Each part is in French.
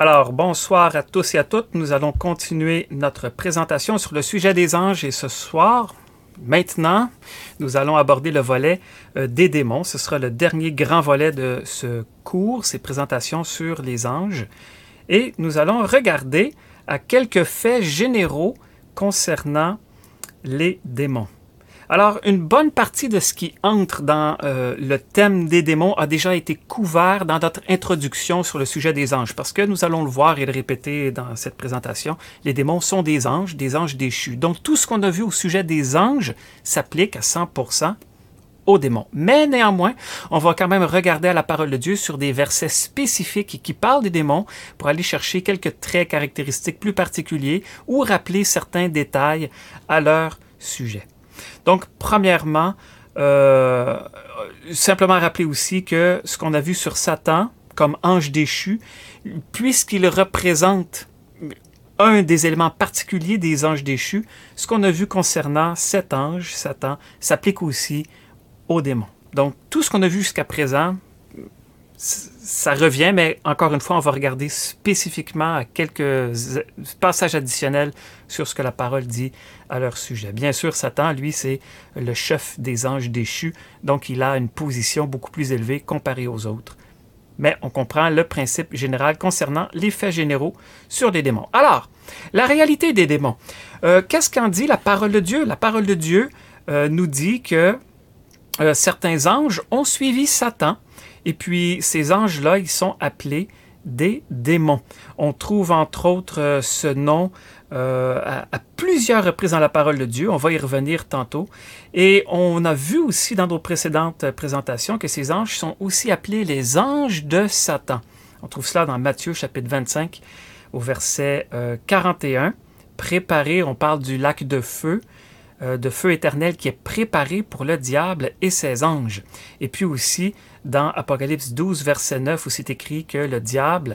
Alors, bonsoir à tous et à toutes. Nous allons continuer notre présentation sur le sujet des anges et ce soir, maintenant, nous allons aborder le volet des démons. Ce sera le dernier grand volet de ce cours, ces présentations sur les anges. Et nous allons regarder à quelques faits généraux concernant les démons. Alors, une bonne partie de ce qui entre dans le thème des démons a déjà été couvert dans notre introduction sur le sujet des anges, parce que nous allons le voir et le répéter dans cette présentation, les démons sont des anges déchus. Donc, tout ce qu'on a vu au sujet des anges s'applique à 100% aux démons. Mais néanmoins, on va quand même regarder à la parole de Dieu sur des versets spécifiques qui parlent des démons pour aller chercher quelques traits caractéristiques plus particuliers ou rappeler certains détails à leur sujet. Donc, premièrement, simplement rappeler aussi que ce qu'on a vu sur Satan comme ange déchu, puisqu'il représente un des éléments particuliers des anges déchus, ce qu'on a vu concernant cet ange, Satan, s'applique aussi aux démons. Donc, tout ce qu'on a vu jusqu'à présent, ça revient, mais encore une fois, on va regarder spécifiquement à quelques passages additionnels sur ce que la parole dit à leur sujet. Bien sûr, Satan, lui, c'est le chef des anges déchus, donc il a une position beaucoup plus élevée comparée aux autres. Mais on comprend le principe général concernant les faits généraux sur les démons. Alors, la réalité des démons. Qu'est-ce qu'en dit la parole de Dieu? La parole de Dieu nous dit que certains anges ont suivi Satan. Et puis, ces anges-là, ils sont appelés des démons. On trouve entre autres ce nom à plusieurs reprises dans la parole de Dieu. On va y revenir tantôt. Et on a vu aussi dans nos précédentes présentations que ces anges sont aussi appelés les anges de Satan. On trouve cela dans Matthieu chapitre 25 au verset 41. Préparé, on parle du lac de feu éternel qui est préparé pour le diable et ses anges. Et puis aussi, dans Apocalypse 12, verset 9, où c'est écrit que le diable,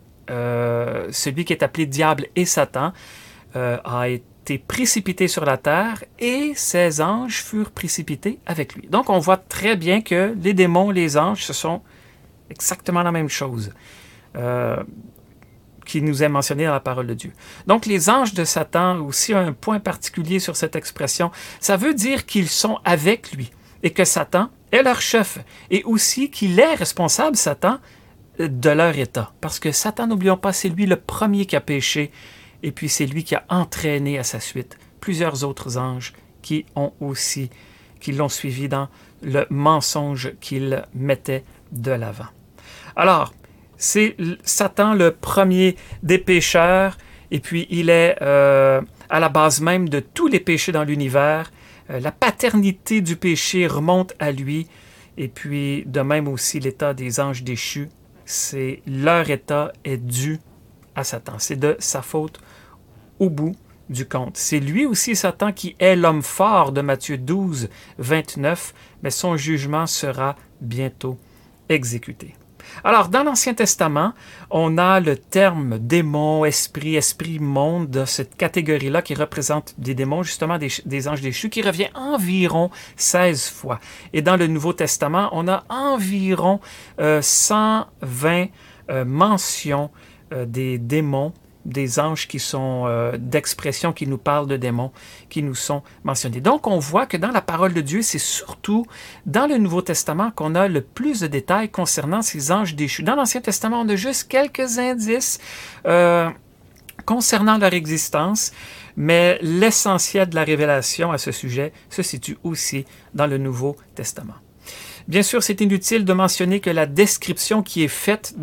celui qui est appelé diable et Satan, a été précipité sur la terre et ses anges furent précipités avec lui. Donc, on voit très bien que les démons, les anges, ce sont exactement la même chose qui nous est mentionné dans la parole de Dieu. Donc, les anges de Satan, aussi un point particulier sur cette expression, ça veut dire qu'ils sont avec lui et que Satan est leur chef et aussi qu'il est responsable, Satan, de leur état. Parce que Satan, n'oublions pas, c'est lui le premier qui a péché et puis c'est lui qui a entraîné à sa suite plusieurs autres anges qui l'ont suivi dans le mensonge qu'il mettait de l'avant. Alors, c'est Satan le premier des pécheurs, et puis il est à la base même de tous les péchés dans l'univers. La paternité du péché remonte à lui, et puis de même aussi l'état des anges déchus. Leur état est dû à Satan. C'est de sa faute au bout du compte. C'est lui aussi, Satan, qui est l'homme fort de Matthieu 12, 29, mais son jugement sera bientôt exécuté. Alors, dans l'Ancien Testament, on a le terme démon, esprit, monde, de cette catégorie-là qui représente des démons, justement des anges déchus, qui revient environ 16 fois. Et dans le Nouveau Testament, on a environ 120 mentions des démons, des anges qui sont d'expression, qui nous parlent de démons, qui nous sont mentionnés. Donc, on voit que dans la parole de Dieu, c'est surtout dans le Nouveau Testament qu'on a le plus de détails concernant ces anges déchus. Dans l'Ancien Testament, on a juste quelques indices concernant leur existence, mais l'essentiel de la révélation à ce sujet se situe aussi dans le Nouveau Testament. Bien sûr, c'est inutile de mentionner que la description qui est faite,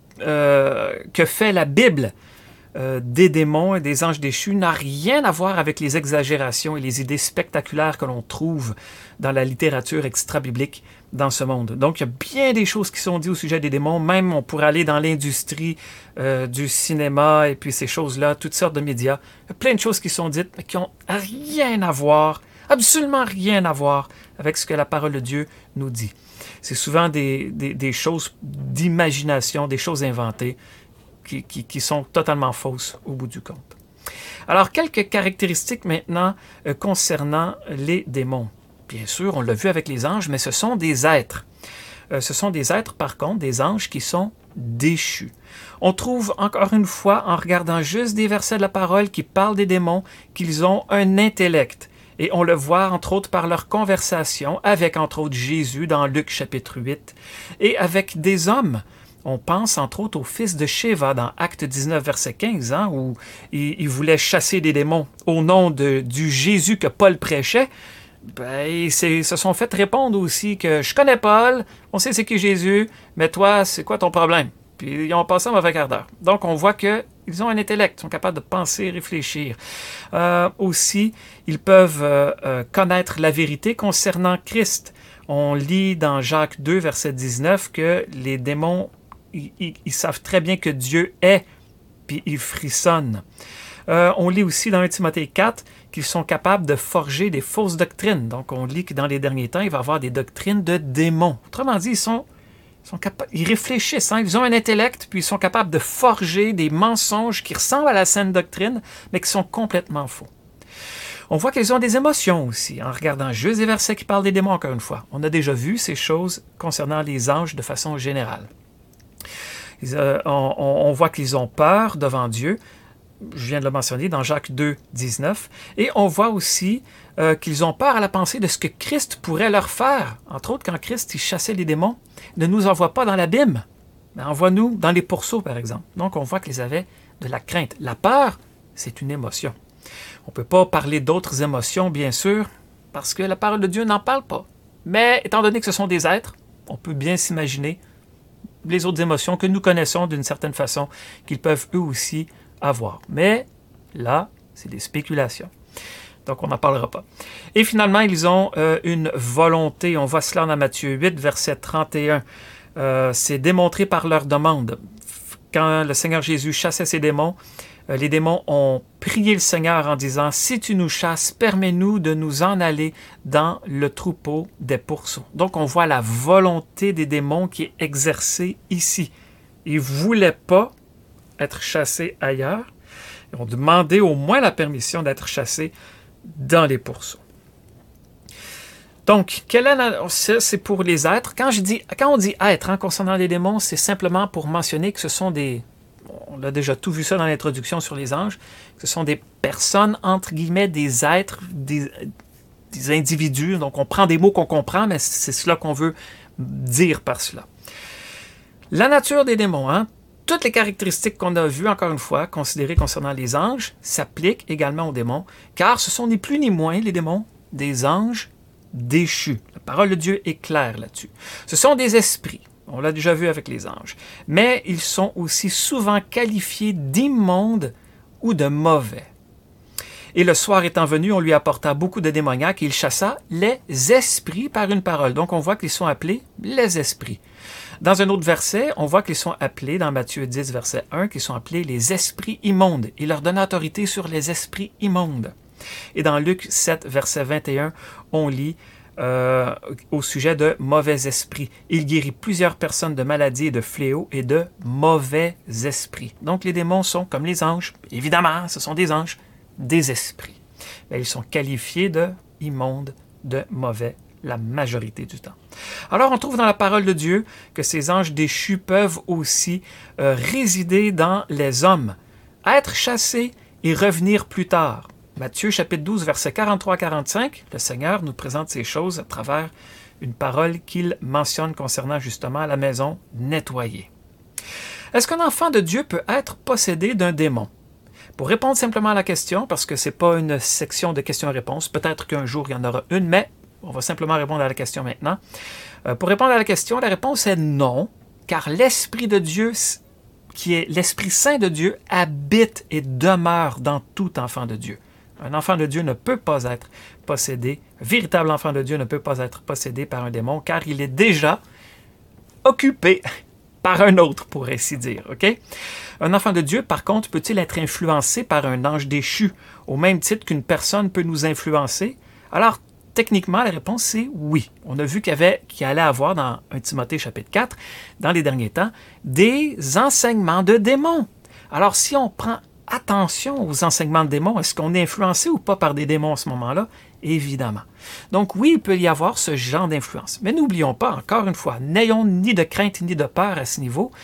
que fait la Bible, des démons et des anges déchus n'a rien à voir avec les exagérations et les idées spectaculaires que l'on trouve dans la littérature extra-biblique dans ce monde. Donc, il y a bien des choses qui sont dites au sujet des démons. Même, on pourrait aller dans l'industrie du cinéma et puis ces choses-là, toutes sortes de médias. Il y a plein de choses qui sont dites, mais qui n'ont rien à voir, absolument rien à voir avec ce que la parole de Dieu nous dit. C'est souvent des choses d'imagination, des choses inventées, qui sont totalement fausses au bout du compte. Alors, quelques caractéristiques maintenant concernant les démons. Bien sûr, on l'a vu avec les anges, mais ce sont des êtres. Ce sont des êtres, par contre, des anges qui sont déchus. On trouve encore une fois, en regardant juste des versets de la parole qui parlent des démons, qu'ils ont un intellect. Et on le voit, entre autres, par leur conversation avec, entre autres, Jésus dans Luc chapitre 8, et avec des hommes. On pense, entre autres, au fils de Sheva dans Acte 19, verset 15, hein, où il voulait chasser des démons au nom du Jésus que Paul prêchait. Ben, ils se sont fait répondre aussi que « Je connais Paul, on sait c'est qui Jésus, mais toi, c'est quoi ton problème? » Puis ils ont passé un mauvais quart d'heure. Donc, on voit qu'ils ont un intellect, ils sont capables de penser, réfléchir. Aussi, ils peuvent connaître la vérité concernant Christ. On lit dans Jacques 2, verset 19, que les démons, ils savent très bien que Dieu est, puis ils frissonnent. On lit aussi dans 1 Timothée 4 qu'ils sont capables de forger des fausses doctrines. Donc, on lit que dans les derniers temps, il va y avoir des doctrines de démons. Autrement dit, ils réfléchissent, hein? Ils ont un intellect, puis ils sont capables de forger des mensonges qui ressemblent à la saine doctrine, mais qui sont complètement faux. On voit qu'ils ont des émotions aussi, en regardant juste des versets qui parlent des démons, encore une fois. On a déjà vu ces choses concernant les anges de façon générale. On voit qu'ils ont peur devant Dieu. Je viens de le mentionner dans Jacques 2, 19. Et on voit aussi qu'ils ont peur à la pensée de ce que Christ pourrait leur faire. Entre autres, quand Christ il chassait les démons, ne nous envoie pas dans l'abîme, mais envoie-nous dans les pourceaux, par exemple. Donc, on voit qu'ils avaient de la crainte. La peur, c'est une émotion. On ne peut pas parler d'autres émotions, bien sûr, parce que la parole de Dieu n'en parle pas. Mais étant donné que ce sont des êtres, on peut bien s'imaginer les autres émotions que nous connaissons d'une certaine façon, qu'ils peuvent eux aussi avoir. Mais là, c'est des spéculations. Donc, on n'en parlera pas. Et finalement, ils ont une volonté. On voit cela dans Matthieu 8, verset 31. C'est démontré par leur demande. Quand le Seigneur Jésus chassait ces démons, les démons ont prié le Seigneur en disant « Si tu nous chasses, permets-nous de nous en aller dans le troupeau des pourceaux. » Donc, on voit la volonté des démons qui est exercée ici. Ils ne voulaient pas être chassés ailleurs. Ils ont demandé au moins la permission d'être chassés dans les pourceaux. Donc, c'est pour les êtres. Quand on dit être, hein, concernant les démons, c'est simplement pour mentionner que ce sont on a déjà tout vu ça dans l'introduction sur les anges, que ce sont des personnes, entre guillemets, des êtres, des individus. Donc, on prend des mots qu'on comprend, mais c'est cela qu'on veut dire par cela. La nature des démons, hein, toutes les caractéristiques qu'on a vues, encore une fois, considérées concernant les anges, s'appliquent également aux démons, car ce sont ni plus ni moins, les démons, des anges déchus. La parole de Dieu est claire là-dessus. Ce sont des esprits. On l'a déjà vu avec les anges. Mais ils sont aussi souvent qualifiés d'immondes ou de mauvais. Et le soir étant venu, on lui apporta beaucoup de démoniaques et il chassa les esprits par une parole. Donc on voit qu'ils sont appelés les esprits. Dans un autre verset, on voit qu'ils sont appelés, dans Matthieu 10, verset 1, qu'ils sont appelés les esprits immondes. Il leur donne autorité sur les esprits immondes. Et dans Luc 7, verset 21, on lit au sujet de mauvais esprits. Il guérit plusieurs personnes de maladies et de fléaux et de mauvais esprits. Donc les démons sont comme les anges. Évidemment, ce sont des anges, des esprits. Mais ils sont qualifiés de immondes, de mauvais, la majorité du temps. Alors on trouve dans la parole de Dieu que ces anges déchus peuvent aussi résider dans les hommes, être chassés et revenir plus tard. Matthieu chapitre 12, versets 43-45, le Seigneur nous présente ces choses à travers une parole qu'il mentionne concernant justement la maison nettoyée. Est-ce qu'un enfant de Dieu peut être possédé d'un démon? Pour répondre simplement à la question, parce que ce n'est pas une section de questions-réponses, peut-être qu'un jour il y en aura une, mais on va simplement répondre à la question maintenant. Pour répondre à la question, la réponse est non, car l'Esprit de Dieu, qui est l'Esprit Saint de Dieu, habite et demeure dans tout enfant de Dieu. Un enfant de Dieu ne peut pas être possédé, un véritable enfant de Dieu ne peut pas être possédé par un démon, car il est déjà occupé par un autre, pour ainsi dire. Okay? Un enfant de Dieu, par contre, peut-il être influencé par un ange déchu, au même titre qu'une personne peut nous influencer? Alors, techniquement, la réponse, c'est oui. On a vu qu'il allait avoir, dans 1 Timothée chapitre 4, dans les derniers temps, des enseignements de démons. Alors, si on prend attention aux enseignements de démons, est-ce qu'on est influencé ou pas par des démons à ce moment-là? Évidemment. Donc oui, il peut y avoir ce genre d'influence. Mais n'oublions pas, encore une fois, n'ayons ni de crainte ni de peur à ce niveau.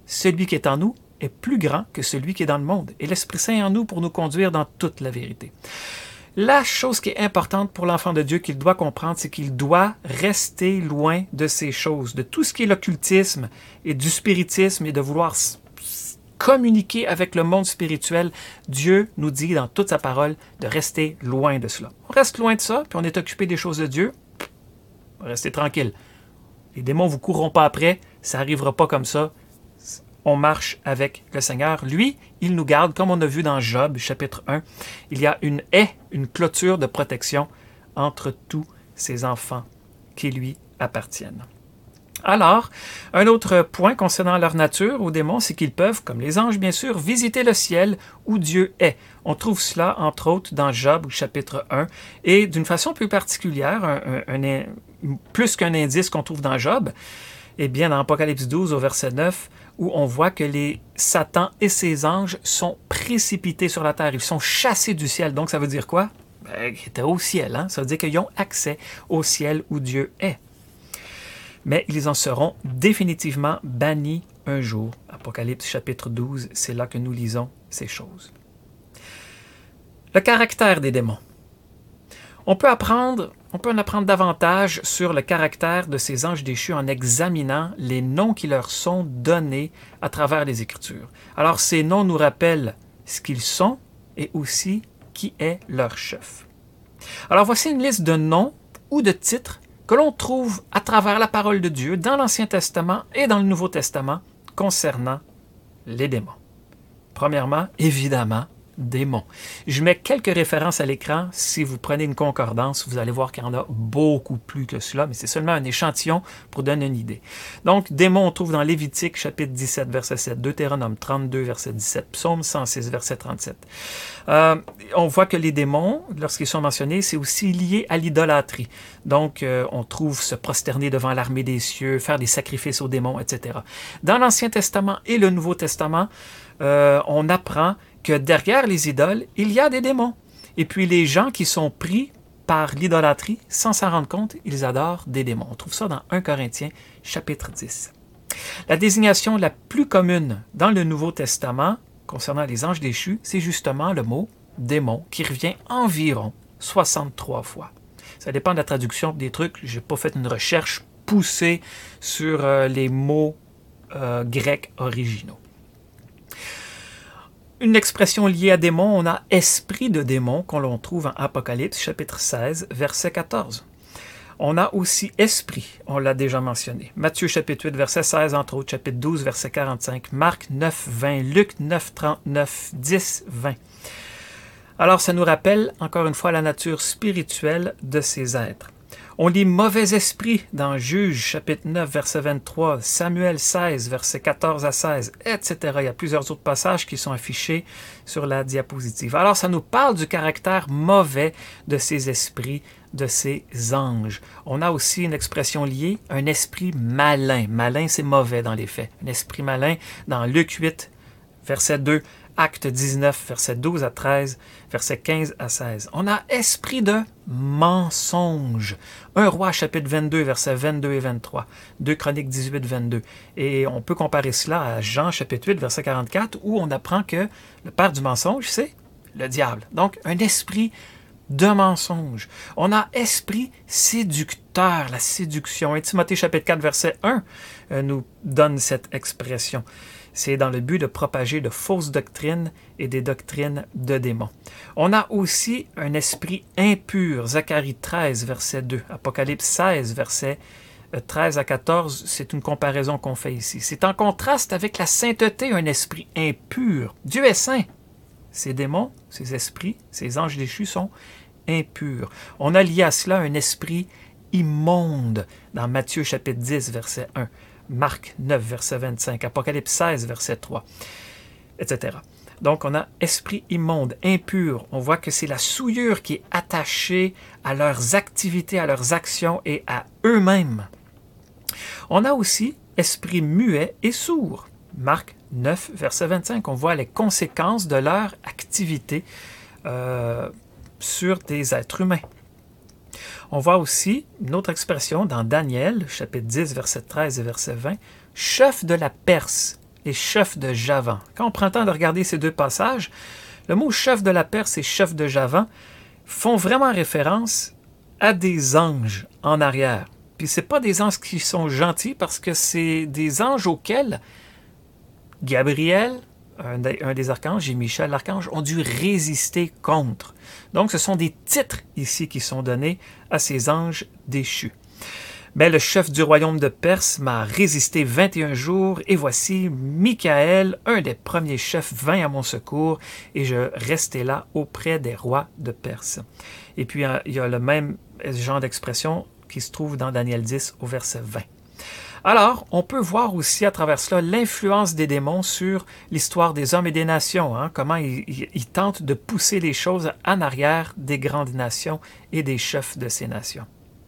celui qui est en nous est plus grand que celui qui est dans le monde, et l'Esprit Saint est en nous pour nous conduire dans toute la vérité. La chose qui est importante pour l'enfant de Dieu qu'il doit comprendre, c'est qu'il doit rester loin de ces choses, de tout ce qui est l'occultisme et du spiritisme et de vouloir communiquer avec le monde spirituel. Dieu nous dit dans toute sa parole de rester loin de cela. On reste loin de ça, puis on est occupé des choses de Dieu, restez tranquille. Les démons ne vous courront pas après, ça n'arrivera pas comme ça. On marche avec le Seigneur. Lui, il nous garde, comme on a vu dans Job, chapitre 1. Il y a une haie, une clôture de protection entre tous ses enfants qui lui appartiennent. Alors, un autre point concernant leur nature aux démons, c'est qu'ils peuvent, comme les anges bien sûr, visiter le ciel où Dieu est. On trouve cela, entre autres, dans Job, chapitre 1, et d'une façon plus particulière, plus qu'un indice qu'on trouve dans Job, eh bien, dans Apocalypse 12, au verset 9, où on voit que Satan et ses anges sont précipités sur la terre. Ils sont chassés du ciel. Donc, ça veut dire quoi? Ils étaient au ciel. Hein? Ça veut dire qu'ils ont accès au ciel où Dieu est. Mais ils en seront définitivement bannis un jour. Apocalypse chapitre 12, c'est là que nous lisons ces choses. Le caractère des démons. On peut en apprendre davantage sur le caractère de ces anges déchus en examinant les noms qui leur sont donnés à travers les Écritures. Alors, ces noms nous rappellent ce qu'ils sont et aussi qui est leur chef. Alors, voici une liste de noms ou de titres que l'on trouve à travers la parole de Dieu dans l'Ancien Testament et dans le Nouveau Testament concernant les démons. Premièrement, évidemment, démons. Je mets quelques références à l'écran. Si vous prenez une concordance, vous allez voir qu'il y en a beaucoup plus que cela, mais c'est seulement un échantillon pour donner une idée. Donc, démons, on trouve dans Lévitique, chapitre 17, verset 7, Deutéronome 32, verset 17, Psaume 106, verset 37. On voit que les démons, lorsqu'ils sont mentionnés, c'est aussi lié à l'idolâtrie. Donc, on trouve se prosterner devant l'armée des cieux, faire des sacrifices aux démons, etc. Dans l'Ancien Testament et le Nouveau Testament, on apprend que derrière les idoles, il y a des démons. Et puis les gens qui sont pris par l'idolâtrie, sans s'en rendre compte, ils adorent des démons. On trouve ça dans 1 Corinthiens, chapitre 10. La désignation la plus commune dans le Nouveau Testament, concernant les anges déchus, c'est justement le mot « démon », qui revient environ 63 fois. Ça dépend de la traduction des trucs. Je n'ai pas fait une recherche poussée sur les mots grecs originaux. Une expression liée à démon, on a « esprit de démon » qu'on l'on trouve en Apocalypse, chapitre 16, verset 14. On a aussi « esprit », on l'a déjà mentionné. Matthieu, chapitre 8, verset 16, entre autres, chapitre 12, verset 45, Marc 9, 20, Luc 9, 39, 10, 20. Alors, ça nous rappelle, encore une fois, la nature spirituelle de ces êtres. On lit « mauvais esprit » dans Juge, chapitre 9, verset 23, Samuel 16, verset 14 à 16, etc. Il y a plusieurs autres passages qui sont affichés sur la diapositive. Alors, ça nous parle du caractère mauvais de ces esprits, de ces anges. On a aussi une expression liée, un esprit malin. Malin, c'est mauvais dans les faits. Un esprit malin dans Luc 8, verset 2, Acte 19, verset 12 à 13, verset 15 à 16. On a esprit de mensonge. 1 Roi, chapitre 22, versets 22 et 23. 2 Chroniques 18, 22. Et on peut comparer cela à Jean, chapitre 8, verset 44, où on apprend que le père du mensonge, c'est le diable. Donc, un esprit de mensonge. On a esprit séducteur, la séduction. Et Timothée, chapitre 4, verset 1, nous donne cette expression. C'est dans le but de propager de fausses doctrines et des doctrines de démons. On a aussi un esprit impur. Zacharie 13, verset 2. Apocalypse 16, verset 13 à 14. C'est une comparaison qu'on fait ici. C'est en contraste avec la sainteté, un esprit impur. Dieu est saint. Ces démons, ces esprits, ces anges déchus sont impurs. On a lié à cela un esprit immonde dans Matthieu chapitre 10, verset 1. Marc 9, verset 25, Apocalypse 16, verset 3, etc. Donc, on a esprit immonde, impur. On voit que c'est la souillure qui est attachée à leurs activités, à leurs actions et à eux-mêmes. On a aussi esprit muet et sourd. Marc 9, verset 25, on voit les conséquences de leur activité sur des êtres humains. On voit aussi une autre expression dans Daniel, chapitre 10, verset 13 et verset 20, « chef de la Perse ». et chef de Javan. Quand on prend le temps de regarder ces deux passages, le mot chef de la Perse et chef de Javan font vraiment référence à des anges en arrière. Puis c'est pas des anges qui sont gentils parce que c'est des anges auxquels Gabriel, un des archanges, et Michel l'archange ont dû résister contre. Donc ce sont des titres ici qui sont donnés à ces anges déchus. Mais le chef du royaume de Perse m'a résisté 21 jours, et voici, Michaël, un des premiers chefs, vint à mon secours, et je restai là auprès des rois de Perse. Et puis, il y a le même genre d'expression qui se trouve dans Daniel 10 au verset 20. Alors, on peut voir aussi à travers cela l'influence des démons sur l'histoire des hommes et des nations, comment ils tentent de pousser les choses en arrière des grandes nations et des chefs de ces nations.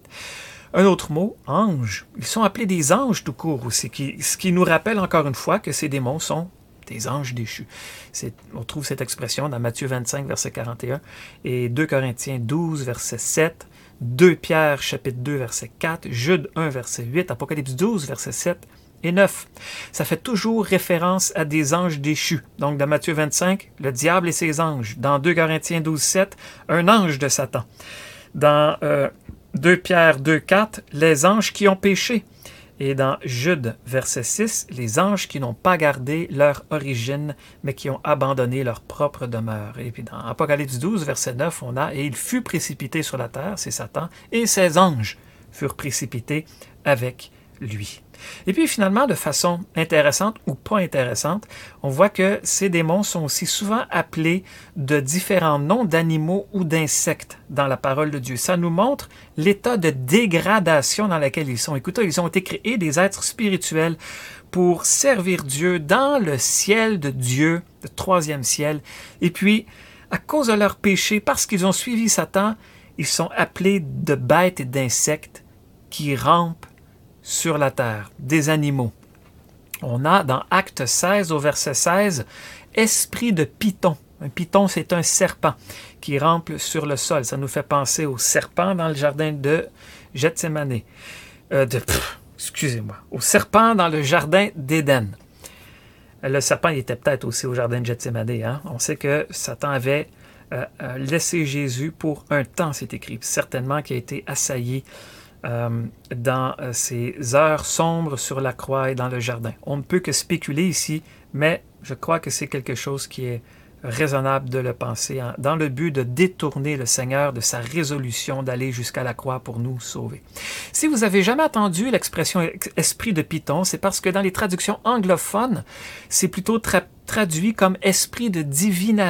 Un autre mot, ange. Ils sont appelés des anges tout court aussi, ce qui nous rappelle encore une fois que ces démons sont des anges déchus. On trouve cette expression dans Matthieu 25, verset 41, et 2 Corinthiens 12, verset 7, 2 Pierre, chapitre 2, verset 4, Jude 1, verset 8, Apocalypse 12, verset 7 et 9. Ça fait toujours référence à des anges déchus. Donc, dans Matthieu 25, le diable et ses anges. Dans 2 Corinthiens 12, 7, un ange de Satan. Dans 2 Pierre 2, 4, les anges qui ont péché. Et dans Jude, verset 6, les anges qui n'ont pas gardé leur origine, mais qui ont abandonné leur propre demeure. Et puis dans Apocalypse 12, verset 9, on a « Et il fut précipité sur la terre », c'est Satan, « et ses anges furent précipités avec lui. » Et puis finalement, de façon intéressante ou pas intéressante, on voit que ces démons sont aussi souvent appelés de différents noms d'animaux ou d'insectes dans la parole de Dieu. Ça nous montre l'état de dégradation dans lequel ils sont. Écoutez, ils ont été créés des êtres spirituels pour servir Dieu dans le ciel de Dieu, le troisième ciel. Et puis, à cause de leur péché, parce qu'ils ont suivi Satan, ils sont appelés de bêtes et d'insectes qui rampent sur la terre, des animaux. On a dans Acte 16 au verset 16, esprit de python. Un python, c'est un serpent qui rampe sur le sol. Ça nous fait penser au serpent dans le jardin de Gethsémane. Au serpent dans le jardin d'Éden. Le serpent, il était peut-être aussi au jardin de Gethsémane. On sait que Satan avait laissé Jésus pour un temps, c'est écrit. Certainement qu'il a été assailli dans ces heures sombres sur la croix et dans le jardin. On ne peut que spéculer ici, mais je crois que c'est quelque chose qui est raisonnable de le penser, dans le but de détourner le Seigneur de sa résolution d'aller jusqu'à la croix pour nous sauver. Si vous avez jamais entendu l'expression « esprit de python », c'est parce que dans les traductions anglophones, c'est plutôt traduit comme « esprit de divination ».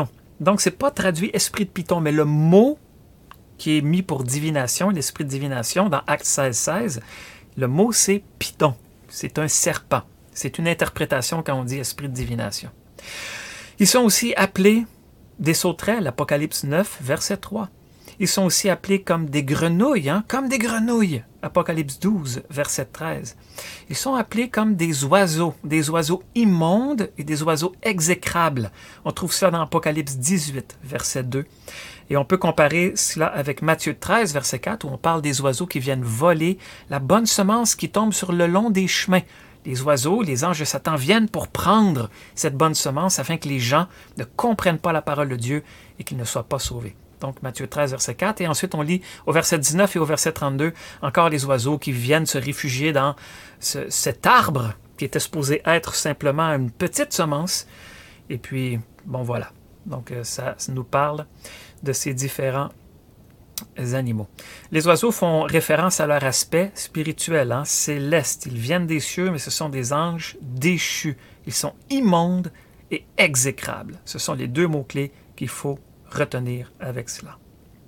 Donc, c'est pas traduit « esprit de python », mais le mot qui est mis pour divination, l'esprit de divination, dans Acte 16, 16, le mot c'est python. C'est un serpent. C'est une interprétation quand on dit esprit de divination. Ils sont aussi appelés des sauterelles, Apocalypse 9, verset 3. Ils sont aussi appelés comme des grenouilles, comme des grenouilles, Apocalypse 12, verset 13. Ils sont appelés comme des oiseaux immondes et des oiseaux exécrables. On trouve ça dans Apocalypse 18, verset 2. Et on peut comparer cela avec Matthieu 13, verset 4, où on parle des oiseaux qui viennent voler la bonne semence qui tombe sur le long des chemins. Les oiseaux, les anges de Satan viennent pour prendre cette bonne semence afin que les gens ne comprennent pas la parole de Dieu et qu'ils ne soient pas sauvés. Donc Matthieu 13, verset 4. Et ensuite, on lit au verset 19 et au verset 32, encore les oiseaux qui viennent se réfugier dans cet arbre qui était supposé être simplement une petite semence. Et puis, bon voilà. Donc ça nous parle de ces différents animaux. Les oiseaux font référence à leur aspect spirituel, céleste. Ils viennent des cieux, mais ce sont des anges déchus. Ils sont immondes et exécrables. Ce sont les deux mots-clés qu'il faut retenir avec cela.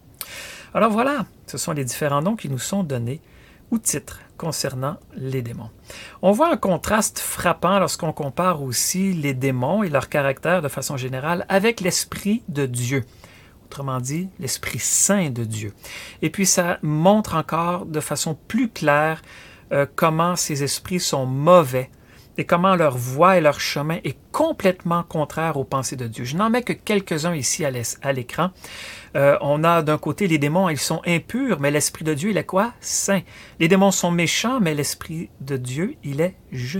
Alors voilà, ce sont les différents noms qui nous sont donnés ou titres concernant les démons. On voit un contraste frappant lorsqu'on compare aussi les démons et leur caractère de façon générale avec l'Esprit de Dieu. Autrement dit, l'Esprit Saint de Dieu. Et puis ça montre encore de façon plus claire comment ces esprits sont mauvais et comment leur voie et leur chemin est complètement contraire aux pensées de Dieu. Je n'en mets que quelques-uns ici à l'écran. On a d'un côté les démons, ils sont impurs, mais l'Esprit de Dieu, il est quoi? Saint. Les démons sont méchants, mais l'Esprit de Dieu, il est juste.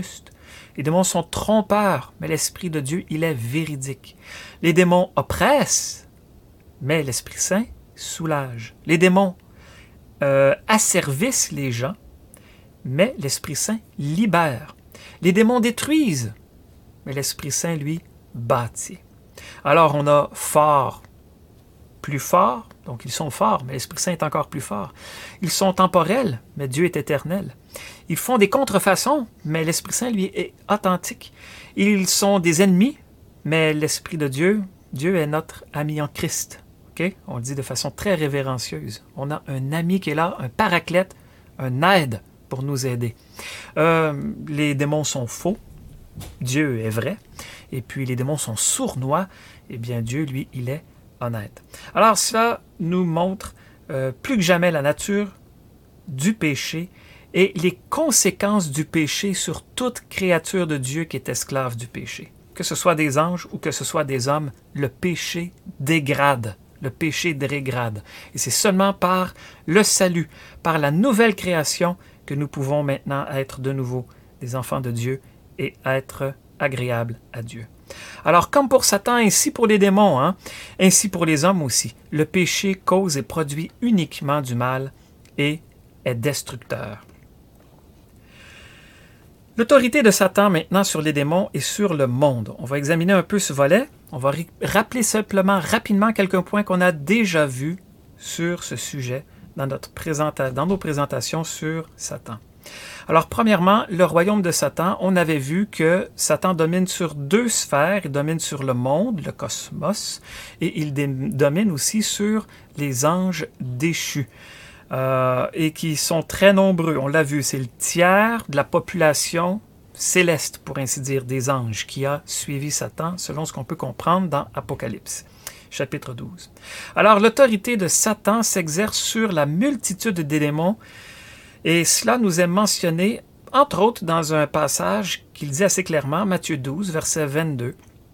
Les démons sont trompeurs, mais l'Esprit de Dieu, il est véridique. Les démons oppressent, mais l'Esprit Saint soulage. Les démons asservissent les gens, mais l'Esprit Saint libère. Les démons détruisent, mais l'Esprit Saint, lui, bâtit. Alors on a fort, plus fort, donc ils sont forts, mais l'Esprit Saint est encore plus fort. Ils sont temporels, mais Dieu est éternel. Ils font des contrefaçons, mais l'Esprit Saint, lui, est authentique. Ils sont des ennemis, mais l'Esprit de Dieu, Dieu est notre ami en Christ. Okay? On le dit de façon très révérencieuse. On a un ami qui est là, un paraclète, un aide pour nous aider. Les démons sont faux, Dieu est vrai, et puis les démons sont sournois, eh bien Dieu, lui, il est honnête. Alors cela nous montre plus que jamais la nature du péché et les conséquences du péché sur toute créature de Dieu qui est esclave du péché. Que ce soit des anges ou que ce soit des hommes, le péché dégrade. Le péché dégrade. Et c'est seulement par le salut, par la nouvelle création, que nous pouvons maintenant être de nouveau des enfants de Dieu et être agréables à Dieu. Alors, comme pour Satan, ainsi pour les démons, ainsi pour les hommes aussi, le péché cause et produit uniquement du mal et est destructeur. L'autorité de Satan maintenant sur les démons et sur le monde. On va examiner un peu ce volet. On va rappeler simplement rapidement quelques points qu'on a déjà vus sur ce sujet dans nos présentations sur Satan. Alors, premièrement, le royaume de Satan, on avait vu que Satan domine sur deux sphères. Il domine sur le monde, le cosmos, et il domine aussi sur les anges déchus. Et qui sont très nombreux. On l'a vu, c'est le tiers de la population céleste, pour ainsi dire, des anges qui a suivi Satan, selon ce qu'on peut comprendre dans Apocalypse, chapitre 12. Alors, l'autorité de Satan s'exerce sur la multitude des démons, et cela nous est mentionné, entre autres, dans un passage qu'il dit assez clairement, Matthieu 12, verset 22.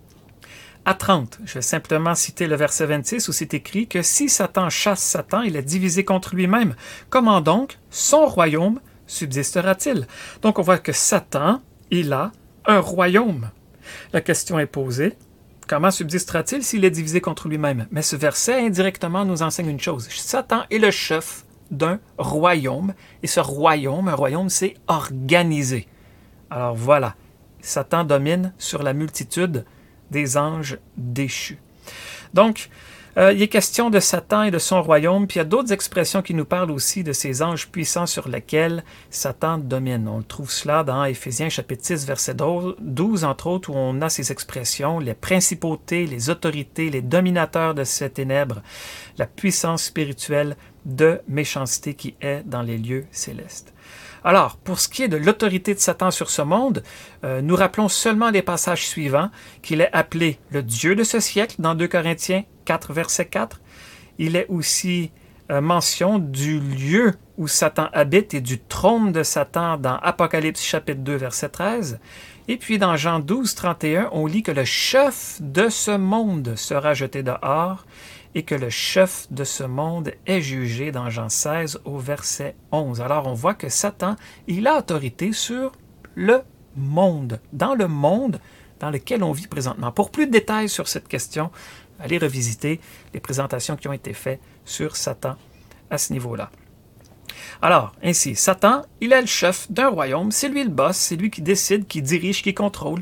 À 30, je vais simplement citer le verset 26 où c'est écrit que si Satan chasse Satan, il est divisé contre lui-même. Comment donc son royaume subsistera-t-il? Donc on voit que Satan, il a un royaume. La question est posée, comment subsistera-t-il s'il est divisé contre lui-même? Mais ce verset indirectement nous enseigne une chose. Satan est le chef d'un royaume, et ce royaume, un royaume, c'est organisé. Alors voilà, Satan domine sur la multitude des anges déchus. Donc, il est question de Satan et de son royaume, puis il y a d'autres expressions qui nous parlent aussi de ces anges puissants sur lesquels Satan domine. On trouve cela dans Éphésiens chapitre 6, verset 12, entre autres, où on a ces expressions, les principautés, les autorités, les dominateurs de ces ténèbres, la puissance spirituelle de méchanceté qui est dans les lieux célestes. Alors, pour ce qui est de l'autorité de Satan sur ce monde, nous rappelons seulement les passages suivants, qu'il est appelé le Dieu de ce siècle dans 2 Corinthiens 4, verset 4. Il est aussi mention du lieu où Satan habite et du trône de Satan dans Apocalypse chapitre 2, verset 13. Et puis dans Jean 12, 31, on lit que le chef de ce monde sera jeté dehors et que le chef de ce monde est jugé dans Jean 16 au verset 11. Alors on voit que Satan, il a autorité sur le monde dans lequel on vit présentement. Pour plus de détails sur cette question, allez revisiter les présentations qui ont été faites sur Satan à ce niveau-là. Alors, ainsi, Satan, il est le chef d'un royaume, c'est lui le boss, c'est lui qui décide, qui dirige, qui contrôle.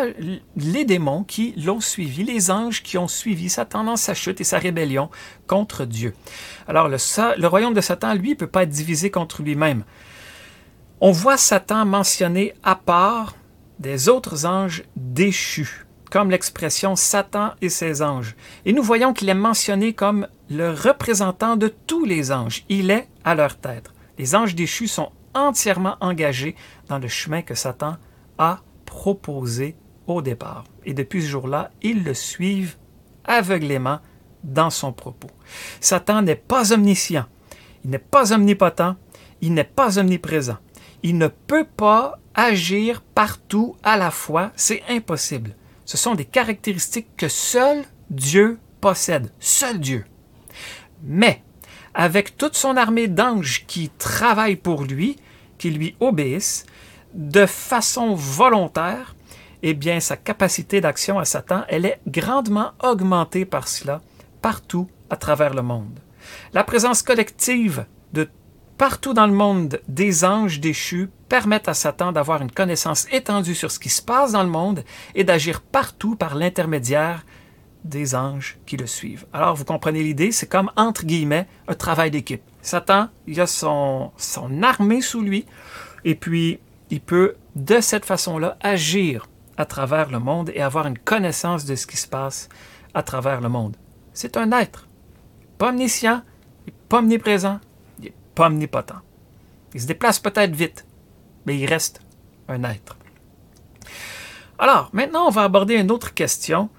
Les démons qui l'ont suivi, les anges qui ont suivi Satan dans sa chute et sa rébellion contre Dieu. Alors, le royaume de Satan, lui, ne peut pas être divisé contre lui-même. On voit Satan mentionné à part des autres anges déchus, comme l'expression Satan et ses anges. Et nous voyons qu'il est mentionné comme le représentant de tous les anges. Il est à leur tête. Les anges déchus sont entièrement engagés dans le chemin que Satan a proposé au départ. Et depuis ce jour-là, ils le suivent aveuglément dans son propos. Satan n'est pas omniscient, il n'est pas omnipotent, il n'est pas omniprésent. Il ne peut pas agir partout à la fois, c'est impossible. Ce sont des caractéristiques que seul Dieu possède, seul Dieu. Mais, avec toute son armée d'anges qui travaillent pour lui, qui lui obéissent, de façon volontaire, eh bien, sa capacité d'action à Satan, elle est grandement augmentée par cela, partout à travers le monde. La présence collective de partout dans le monde des anges déchus permettent à Satan d'avoir une connaissance étendue sur ce qui se passe dans le monde et d'agir partout par l'intermédiaire des anges qui le suivent. Alors, vous comprenez l'idée, c'est comme, entre guillemets, un travail d'équipe. Satan, il a son armée sous lui, et puis il peut, de cette façon-là, agir à travers le monde et avoir une connaissance de ce qui se passe à travers le monde. C'est un être, pas omniscient, il n'est pas omniprésent, il n'est pas omnipotent. Il se déplace peut-être vite, mais il reste un être. Alors, maintenant, on va aborder une autre question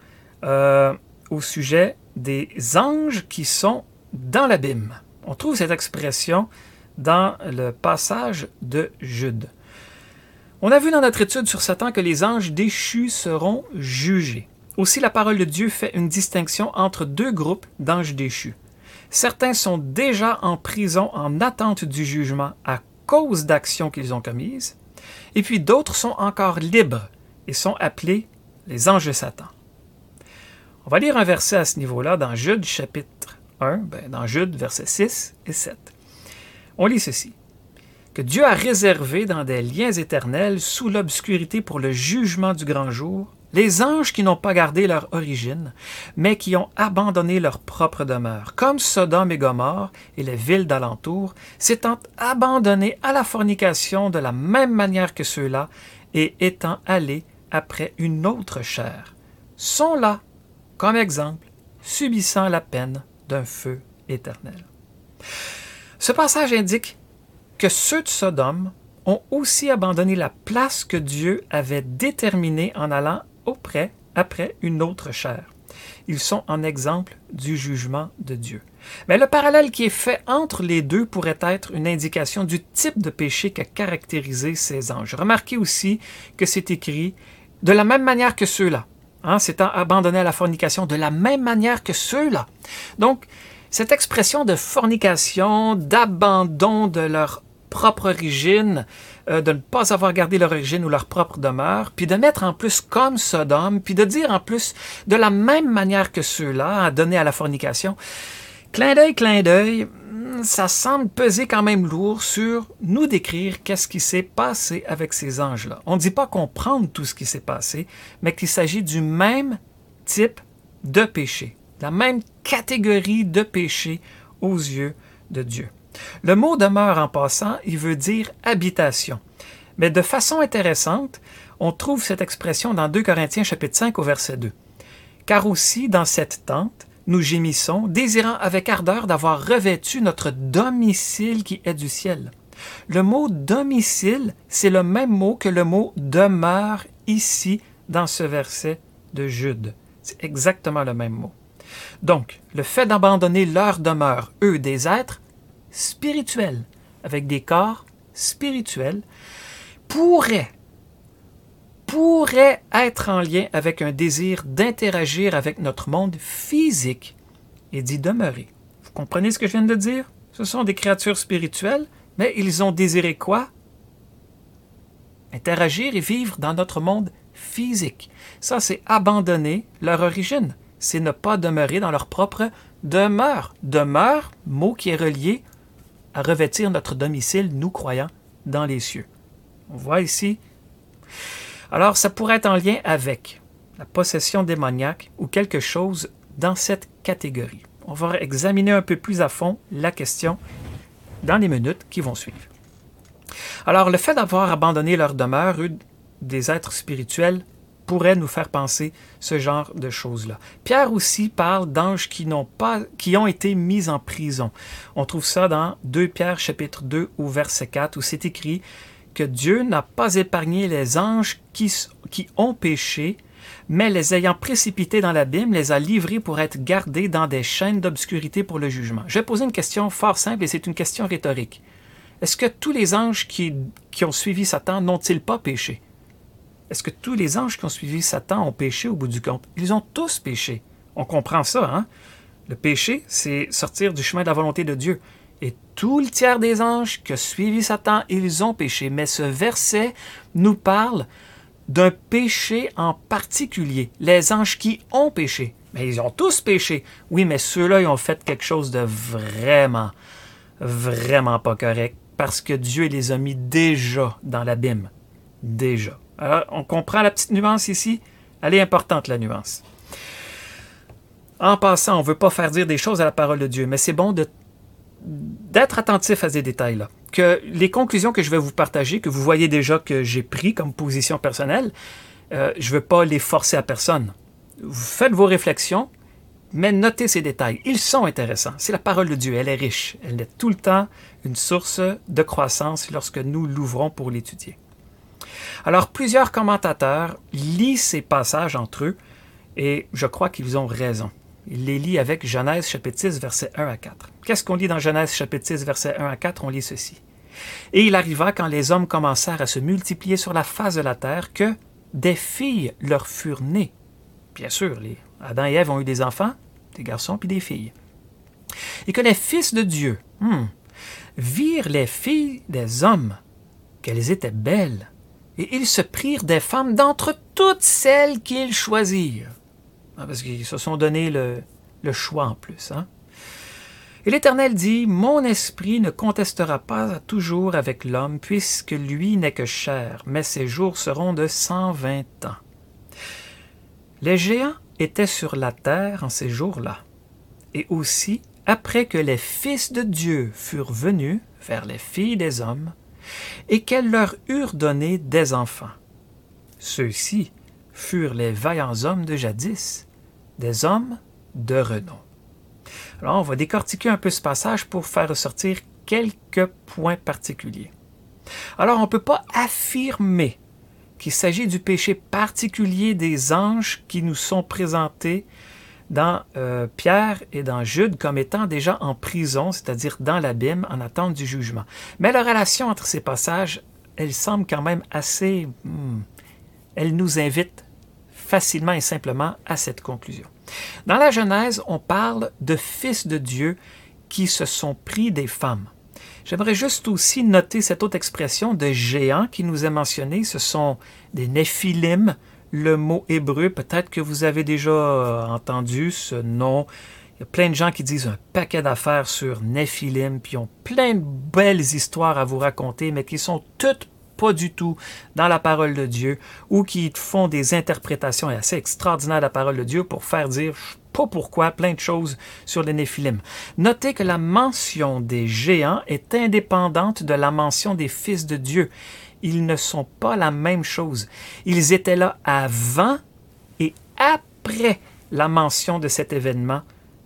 au sujet des anges qui sont dans l'abîme. On trouve cette expression dans le passage de Jude. On a vu dans notre étude sur Satan que les anges déchus seront jugés. Aussi, la parole de Dieu fait une distinction entre deux groupes d'anges déchus. Certains sont déjà en prison en attente du jugement à cause d'actions qu'ils ont commises, et puis d'autres sont encore libres et sont appelés les anges de Satan. On va lire un verset à ce niveau-là dans Jude chapitre 1, dans Jude versets 6 et 7. On lit ceci. Que Dieu a réservé dans des liens éternels sous l'obscurité pour le jugement du grand jour, les anges qui n'ont pas gardé leur origine, mais qui ont abandonné leur propre demeure, comme Sodome et Gomorrhe et les villes d'alentour, s'étant abandonnés à la fornication de la même manière que ceux-là, et étant allés après une autre chair, sont là, comme exemple, subissant la peine d'un feu éternel. Ce passage indique que ceux de Sodome ont aussi abandonné la place que Dieu avait déterminée en allant après une autre chair. Ils sont en exemple du jugement de Dieu. Mais le parallèle qui est fait entre les deux pourrait être une indication du type de péché qu'a caractérisé ces anges. Remarquez aussi que c'est écrit de la même manière que ceux-là, s'étant abandonnés à la fornication, de la même manière que ceux-là. Donc, cette expression de fornication, d'abandon de leur propre origine, de ne pas avoir gardé leur origine ou leur propre demeure, puis de mettre en plus comme Sodome, puis de dire en plus de la même manière que ceux-là, à donner à la fornication. Clin d'œil, ça semble peser quand même lourd sur nous décrire qu'est-ce qui s'est passé avec ces anges-là. On ne dit pas comprendre tout ce qui s'est passé, mais qu'il s'agit du même type de péché, la même catégorie de péché aux yeux de Dieu. Le mot demeure en passant, il veut dire habitation. Mais de façon intéressante, on trouve cette expression dans 2 Corinthiens chapitre 5 au verset 2. Car aussi dans cette tente, nous gémissons, désirant avec ardeur d'avoir revêtu notre domicile qui est du ciel. Le mot domicile, c'est le même mot que le mot demeure ici dans ce verset de Jude. C'est exactement le même mot. Donc, le fait d'abandonner leur demeure, eux, des êtres spirituels, avec des corps spirituels, pourrait être en lien avec un désir d'interagir avec notre monde physique et d'y demeurer. Vous comprenez ce que je viens de dire? Ce sont des créatures spirituelles, mais ils ont désiré quoi? Interagir et vivre dans notre monde physique. Ça, c'est abandonner leur origine. C'est ne pas demeurer dans leur propre demeure. Demeure, mot qui est relié à revêtir notre domicile, nous croyants, dans les cieux. On voit ici. Alors, ça pourrait être en lien avec la possession démoniaque ou quelque chose dans cette catégorie. On va examiner un peu plus à fond la question dans les minutes qui vont suivre. Alors, le fait d'avoir abandonné leur demeure, eux, des êtres spirituels, pourrait nous faire penser ce genre de choses-là. Pierre aussi parle d'anges qui ont été mis en prison. On trouve ça dans 2 Pierre chapitre 2 au verset 4 où c'est écrit que Dieu n'a pas épargné les anges qui ont péché, mais les ayant précipités dans l'abîme, les a livrés pour être gardés dans des chaînes d'obscurité pour le jugement. Je vais poser une question fort simple et c'est une question rhétorique. Est-ce que tous les anges qui ont suivi Satan n'ont-ils pas péché? Est-ce que tous les anges qui ont suivi Satan ont péché au bout du compte? Ils ont tous péché. On comprend ça, hein? Le péché, c'est sortir du chemin de la volonté de Dieu. Et tout le tiers des anges qui ont suivi Satan, ils ont péché. Mais ce verset nous parle d'un péché en particulier. Les anges qui ont péché. Mais ils ont tous péché. Oui, mais ceux-là, ils ont fait quelque chose de vraiment, vraiment pas correct. Parce que Dieu les a mis déjà dans l'abîme. Déjà. Alors, on comprend la petite nuance ici? Elle est importante, la nuance. En passant, on ne veut pas faire dire des choses à la parole de Dieu, mais c'est bon d'être attentif à ces détails-là. Que les conclusions que je vais vous partager, que vous voyez déjà que j'ai pris comme position personnelle, je ne veux pas les forcer à personne. Vous faites vos réflexions, mais notez ces détails. Ils sont intéressants. C'est la parole de Dieu. Elle est riche. Elle est tout le temps une source de croissance lorsque nous l'ouvrons pour l'étudier. Alors, plusieurs commentateurs lisent ces passages entre eux et je crois qu'ils ont raison. Ils les lisent avec Genèse chapitre 6, versets 1 à 4. Qu'est-ce qu'on lit dans Genèse chapitre 6, versets 1 à 4? On lit ceci. « Et il arriva, quand les hommes commencèrent à se multiplier sur la face de la terre, que des filles leur furent nées. » Bien sûr, Adam et Ève ont eu des enfants, des garçons puis des filles. « Et que les fils de Dieu virent les filles des hommes, qu'elles étaient belles, et ils se prirent des femmes d'entre toutes celles qu'ils choisirent. » Parce qu'ils se sont donné le choix en plus. Hein? Et l'Éternel dit, « Mon esprit ne contestera pas toujours avec l'homme, puisque lui n'est que chair, mais ses jours seront de 120 ans. » Les géants étaient sur la terre en ces jours-là. Et aussi, après que les fils de Dieu furent venus vers les filles des hommes, et qu'elles leur eurent donné des enfants. Ceux-ci furent les vaillants hommes de jadis, des hommes de renom. Alors, on va décortiquer un peu ce passage pour faire ressortir quelques points particuliers. Alors, on ne peut pas affirmer qu'il s'agit du péché particulier des anges qui nous sont présentés dans Pierre et dans Jude comme étant déjà en prison, c'est-à-dire dans l'abîme, en attente du jugement. Mais la relation entre ces passages, elle semble quand même assez... elle nous invite facilement et simplement à cette conclusion. Dans la Genèse, on parle de fils de Dieu qui se sont pris des femmes. J'aimerais juste aussi noter cette autre expression de géants qui nous est mentionnée. Ce sont des Néphilim, le mot hébreu. Peut-être que vous avez déjà entendu ce nom. Il y a plein de gens qui disent un paquet d'affaires sur Néphilim, puis ils ont plein de belles histoires à vous raconter, mais qui sont toutes pas du tout dans la parole de Dieu, ou qui font des interprétations assez extraordinaires de la parole de Dieu pour faire dire, je sais pas pourquoi, plein de choses sur les Néphilim. Notez que la mention des géants est indépendante de la mention des fils de Dieu. Ils ne sont pas la même chose. Ils étaient là avant et après la mention de cet événement.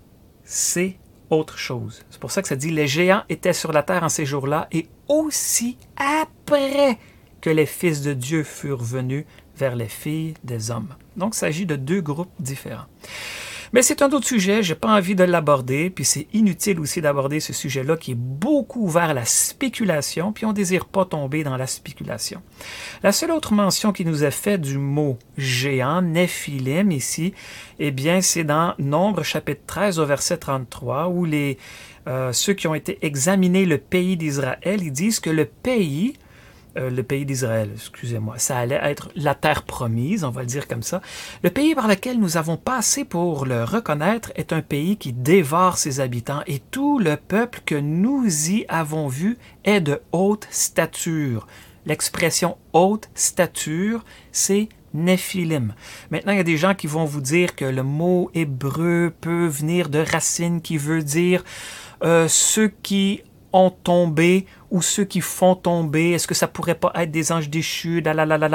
C'est autre chose. C'est pour ça que ça dit « Les géants étaient sur la terre en ces jours-là et aussi après que les fils de Dieu furent venus vers les filles des hommes. » Donc, il s'agit de deux groupes différents. Mais c'est un autre sujet, je n'ai pas envie de l'aborder, puis c'est inutile aussi d'aborder ce sujet-là qui est beaucoup ouvert à la spéculation, puis on ne désire pas tomber dans la spéculation. La seule autre mention qui nous est faite du mot géant, Néphilim ici, eh bien c'est dans Nombre chapitre 13 au verset 33, où ceux qui ont été examinés le pays d'Israël, ils disent que le pays d'Israël, excusez-moi, ça allait être la terre promise, on va le dire comme ça. Le pays par lequel nous avons passé pour le reconnaître est un pays qui dévore ses habitants et tout le peuple que nous y avons vu est de haute stature. L'expression haute stature, c'est Néphilim. Maintenant, il y a des gens qui vont vous dire que le mot hébreu peut venir de racine qui veut dire ceux qui ont tombé ou ceux qui font tomber. Est-ce que ça pourrait pas être des anges déchus?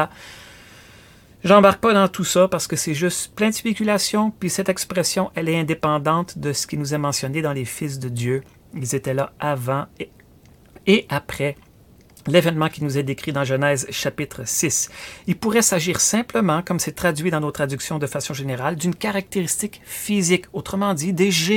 J'embarque pas dans tout ça parce que c'est juste plein de spéculations. Puis cette expression, elle est indépendante de ce qui nous est mentionné dans les fils de Dieu. Ils étaient là avant et après l'événement qui nous est décrit dans Genèse chapitre 6. Il pourrait s'agir simplement, comme c'est traduit dans nos traductions de façon générale, d'une caractéristique physique, autrement dit, des géants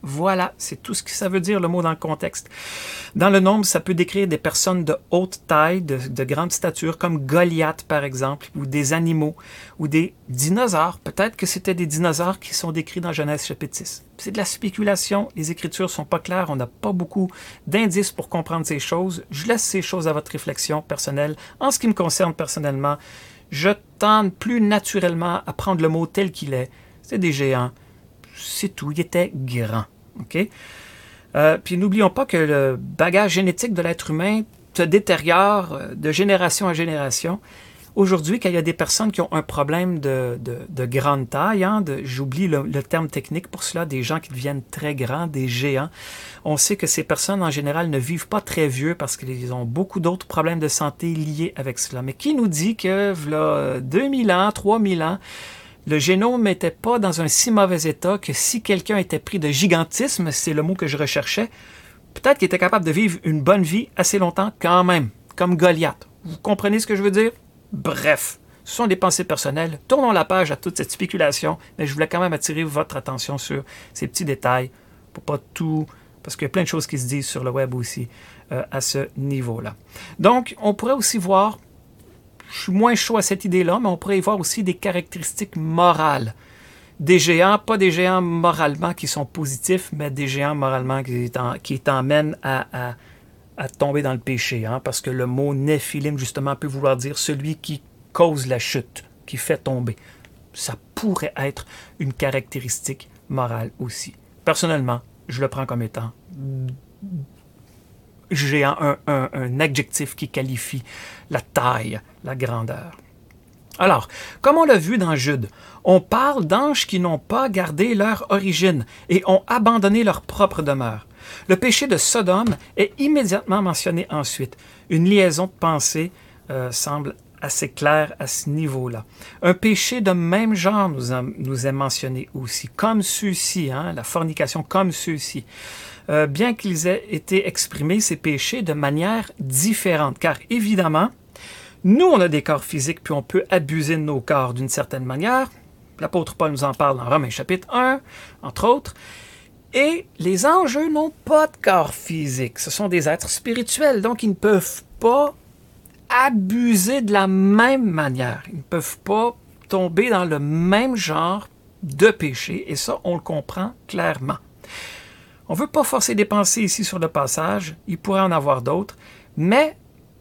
Voilà, c'est tout ce que ça veut dire, le mot dans le contexte. Dans le nombre, ça peut décrire des personnes de haute taille, de grande stature, comme Goliath, par exemple, ou des animaux, ou des dinosaures. Peut-être que c'était des dinosaures qui sont décrits dans Genèse chapitre 6. C'est de la spéculation, les Écritures sont pas claires, on n'a pas beaucoup d'indices pour comprendre ces choses. Je laisse ces choses à votre réflexion personnelle. En ce qui me concerne personnellement, je tente plus naturellement à prendre le mot tel qu'il est. C'est des géants. C'est tout, il était grand. OK? Puis n'oublions pas que le bagage génétique de l'être humain se détériore de génération à génération. Aujourd'hui, quand il y a des personnes qui ont un problème de grande taille, j'oublie le terme technique pour cela, des gens qui deviennent très grands, des géants, on sait que ces personnes, en général, ne vivent pas très vieux parce qu'ils ont beaucoup d'autres problèmes de santé liés avec cela. Mais qui nous dit que, voilà, 2000 ans, 3000 ans, le génome n'était pas dans un si mauvais état que si quelqu'un était pris de gigantisme, c'est le mot que je recherchais, peut-être qu'il était capable de vivre une bonne vie assez longtemps quand même, comme Goliath. Vous comprenez ce que je veux dire? Bref, ce sont des pensées personnelles. Tournons la page à toute cette spéculation, mais je voulais quand même attirer votre attention sur ces petits détails, pour pas tout... parce qu'il y a plein de choses qui se disent sur le web aussi à ce niveau-là. Donc, on pourrait aussi voir... Je suis moins chaud à cette idée-là, mais on pourrait y voir aussi des caractéristiques morales. Des géants, pas des géants moralement qui sont positifs, mais des géants moralement qui t'emmènent à tomber dans le péché. Parce que le mot Néphilim, justement, peut vouloir dire celui qui cause la chute, qui fait tomber. Ça pourrait être une caractéristique morale aussi. Personnellement, je le prends comme étant géant, un adjectif qui qualifie la taille, la grandeur. Alors, comme on l'a vu dans Jude, on parle d'anges qui n'ont pas gardé leur origine et ont abandonné leur propre demeure. Le péché de Sodome est immédiatement mentionné ensuite. Une liaison de pensée semble assez claire à ce niveau-là. Un péché de même genre nous est mentionné aussi, comme ceux-ci, la fornication comme ceux-ci. Bien qu'ils aient été exprimés, ces péchés, de manière différente. Car évidemment, nous, on a des corps physiques, puis on peut abuser de nos corps d'une certaine manière. L'apôtre Paul nous en parle dans Romains chapitre 1, entre autres. Et les anges, eux, n'ont pas de corps physique. Ce sont des êtres spirituels, donc ils ne peuvent pas abuser de la même manière. Ils ne peuvent pas tomber dans le même genre de péché, et ça, on le comprend clairement. On ne veut pas forcer des pensées ici sur le passage, il pourrait en avoir d'autres, mais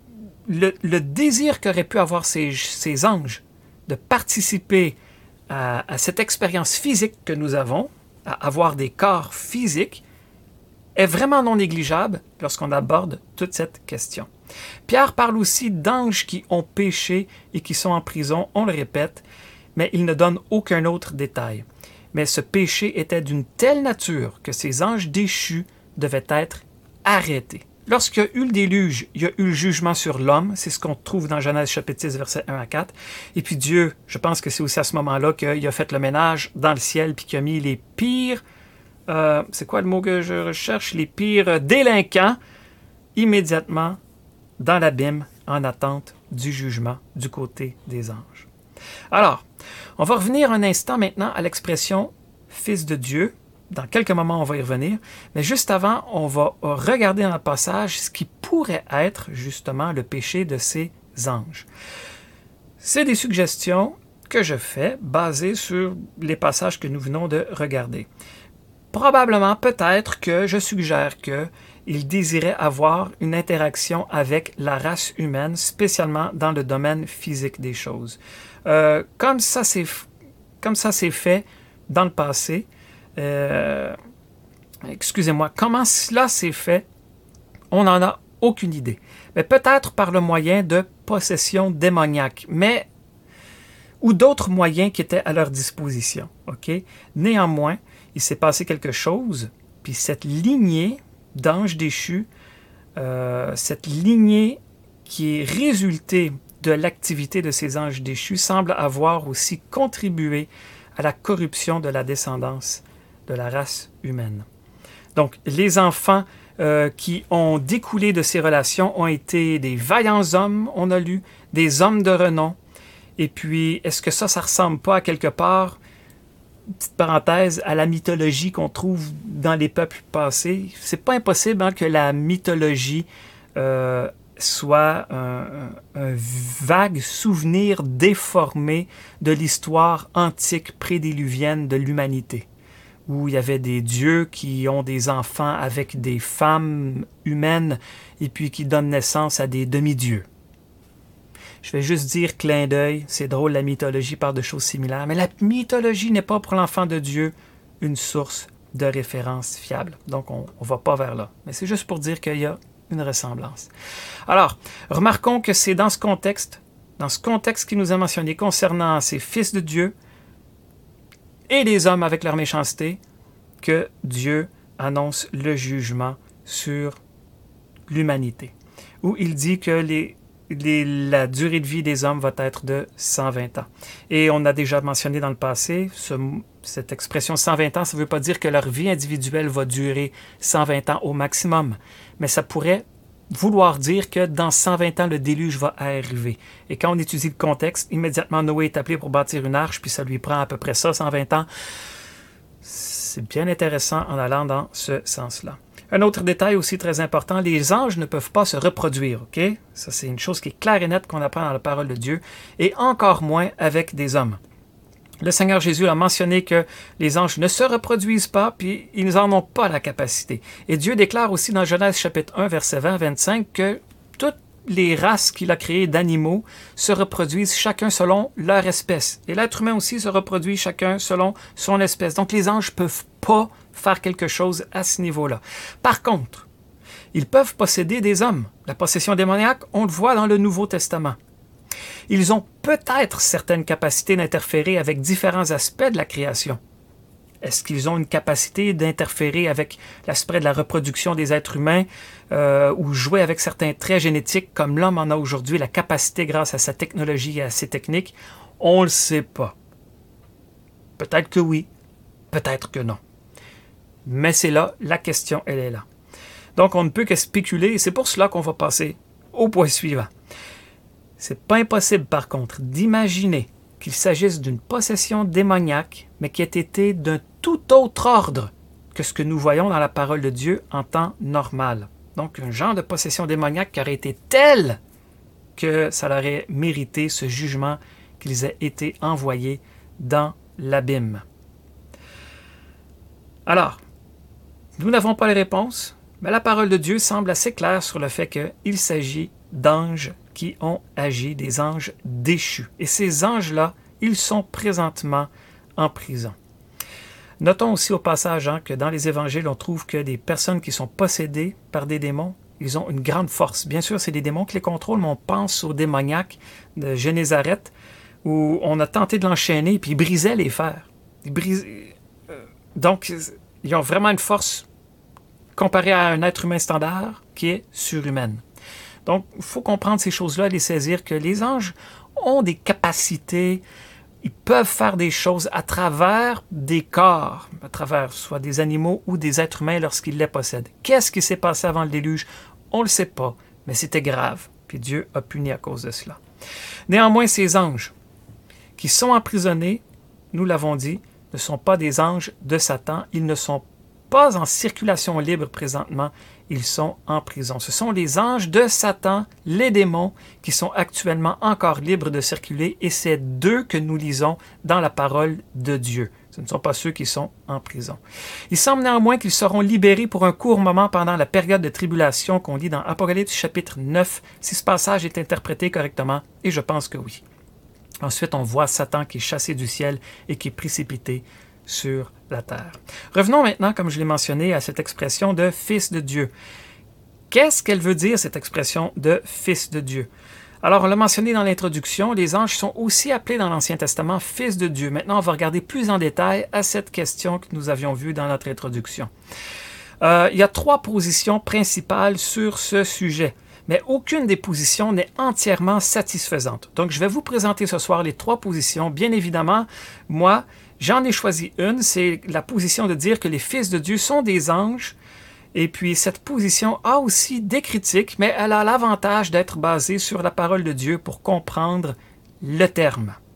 le désir qu'auraient pu avoir ces anges de participer à cette expérience physique que nous avons, à avoir des corps physiques, est vraiment non négligeable lorsqu'on aborde toute cette question. Pierre parle aussi d'anges qui ont péché et qui sont en prison, on le répète, mais il ne donne aucun autre détail. Mais ce péché était d'une telle nature que ces anges déchus devaient être arrêtés. Lorsqu'il y a eu le déluge, il y a eu le jugement sur l'homme. C'est ce qu'on trouve dans Genèse chapitre 6, versets 1 à 4. Et puis Dieu, je pense que c'est aussi à ce moment-là qu'il a fait le ménage dans le ciel puis qu'il a mis les pires, c'est quoi le mot que je recherche? Les pires délinquants immédiatement dans l'abîme en attente du jugement du côté des anges. Alors, on va revenir un instant maintenant à l'expression « Fils de Dieu ». Dans quelques moments, on va y revenir. Mais juste avant, on va regarder dans le passage ce qui pourrait être justement le péché de ces anges. C'est des suggestions que je fais basées sur les passages que nous venons de regarder. Probablement, peut-être que je suggère qu'il désirait avoir une interaction avec la race humaine, spécialement dans le domaine physique des choses. Comme ça s'est fait dans le passé, excusez-moi, comment cela s'est fait, on n'en a aucune idée. Mais peut-être par le moyen de possession démoniaque, ou d'autres moyens qui étaient à leur disposition. Okay? Néanmoins, il s'est passé quelque chose, puis cette lignée d'anges déchus, cette lignée qui est résultée de l'activité de ces anges déchus, semble avoir aussi contribué à la corruption de la descendance de la race humaine. Donc, les enfants qui ont découlé de ces relations ont été des vaillants hommes, on a lu, des hommes de renom. Et puis, est-ce que ça ressemble pas à quelque part petite parenthèse, à la mythologie qu'on trouve dans les peuples passés. C'est pas impossible que la mythologie soit un vague souvenir déformé de l'histoire antique prédiluvienne de l'humanité, où il y avait des dieux qui ont des enfants avec des femmes humaines et puis qui donnent naissance à des demi-dieux. Je vais juste dire clin d'œil, c'est drôle, la mythologie parle de choses similaires, mais la mythologie n'est pas pour l'enfant de Dieu une source de référence fiable. Donc on ne va pas vers là. Mais c'est juste pour dire qu'il y a une ressemblance. Alors, remarquons que c'est dans ce contexte qui nous est mentionné concernant ces fils de Dieu et les hommes avec leur méchanceté, que Dieu annonce le jugement sur l'humanité, où il dit que la durée de vie des hommes va être de 120 ans. Et on a déjà mentionné dans le passé, cette expression 120 ans, ça ne veut pas dire que leur vie individuelle va durer 120 ans au maximum, mais ça pourrait vouloir dire que dans 120 ans, le déluge va arriver. Et quand on étudie le contexte, immédiatement Noé est appelé pour bâtir une arche, puis ça lui prend à peu près ça, 120 ans. C'est bien intéressant en allant dans ce sens-là. Un autre détail aussi très important, les anges ne peuvent pas se reproduire, ok? Ça, c'est une chose qui est claire et nette qu'on apprend dans la parole de Dieu, et encore moins avec des hommes. Le Seigneur Jésus a mentionné que les anges ne se reproduisent pas, puis ils n'en ont pas la capacité. Et Dieu déclare aussi dans Genèse chapitre 1, verset 20-25, que toutes les races qu'il a créées d'animaux se reproduisent chacun selon leur espèce. Et l'être humain aussi se reproduit chacun selon son espèce. Donc les anges ne peuvent pas faire quelque chose à ce niveau-là. Par contre, ils peuvent posséder des hommes. La possession démoniaque, on le voit dans le Nouveau Testament. Ils ont peut-être certaines capacités d'interférer avec différents aspects de la création. Est-ce qu'ils ont une capacité d'interférer avec l'aspect de la reproduction des êtres humains ou jouer avec certains traits génétiques comme l'homme en a aujourd'hui, la capacité grâce à sa technologie et à ses techniques? On ne le sait pas. Peut-être que oui, peut-être que non. Mais c'est là, la question, elle est là. Donc on ne peut que spéculer et c'est pour cela qu'on va passer au point suivant. C'est pas impossible, par contre, d'imaginer qu'il s'agisse d'une possession démoniaque, mais qui ait été d'un tout autre ordre que ce que nous voyons dans la parole de Dieu en temps normal. Donc, un genre de possession démoniaque qui aurait été tel que ça leur aurait mérité ce jugement qu'ils aient été envoyés dans l'abîme. Alors, nous n'avons pas les réponses, mais la parole de Dieu semble assez claire sur le fait qu'il s'agit d'anges qui ont agi, des anges déchus. Et ces anges-là, ils sont présentement en prison. Notons aussi au passage que dans les évangiles, on trouve que des personnes qui sont possédées par des démons, ils ont une grande force. Bien sûr, c'est des démons qui les contrôlent, mais on pense au démoniaque de Génézareth, où on a tenté de l'enchaîner, puis il brisait les fers. Donc, ils ont vraiment une force comparée à un être humain standard qui est surhumaine. Donc, il faut comprendre ces choses-là et les saisir, que les anges ont des capacités, ils peuvent faire des choses à travers des corps, à travers soit des animaux ou des êtres humains lorsqu'ils les possèdent. Qu'est-ce qui s'est passé avant le déluge? On ne le sait pas, mais c'était grave, puis Dieu a puni à cause de cela. Néanmoins, ces anges qui sont emprisonnés, nous l'avons dit, ne sont pas des anges de Satan, ils ne sont pas en circulation libre présentement, ils sont en prison. Ce sont les anges de Satan, les démons, qui sont actuellement encore libres de circuler, et c'est d'eux que nous lisons dans la parole de Dieu. Ce ne sont pas ceux qui sont en prison. Il semble néanmoins qu'ils seront libérés pour un court moment pendant la période de tribulation qu'on lit dans Apocalypse chapitre 9, si ce passage est interprété correctement, et je pense que oui. Ensuite, on voit Satan qui est chassé du ciel et qui est précipité sur la terre. Revenons maintenant, comme je l'ai mentionné, à cette expression de « fils de Dieu ». Qu'est-ce qu'elle veut dire, cette expression de « fils de Dieu » ? Alors, on l'a mentionné dans l'introduction, les anges sont aussi appelés dans l'Ancien Testament « fils de Dieu ». Maintenant, on va regarder plus en détail à cette question que nous avions vue dans notre introduction. Il y a 3 positions principales sur ce sujet, mais aucune des positions n'est entièrement satisfaisante. Donc, je vais vous présenter ce soir les 3 positions. Bien évidemment, moi, j'en ai choisi une, c'est la position de dire que les fils de Dieu sont des anges. Et puis, cette position a aussi des critiques, mais elle a l'avantage d'être basée sur la parole de Dieu pour comprendre le terme.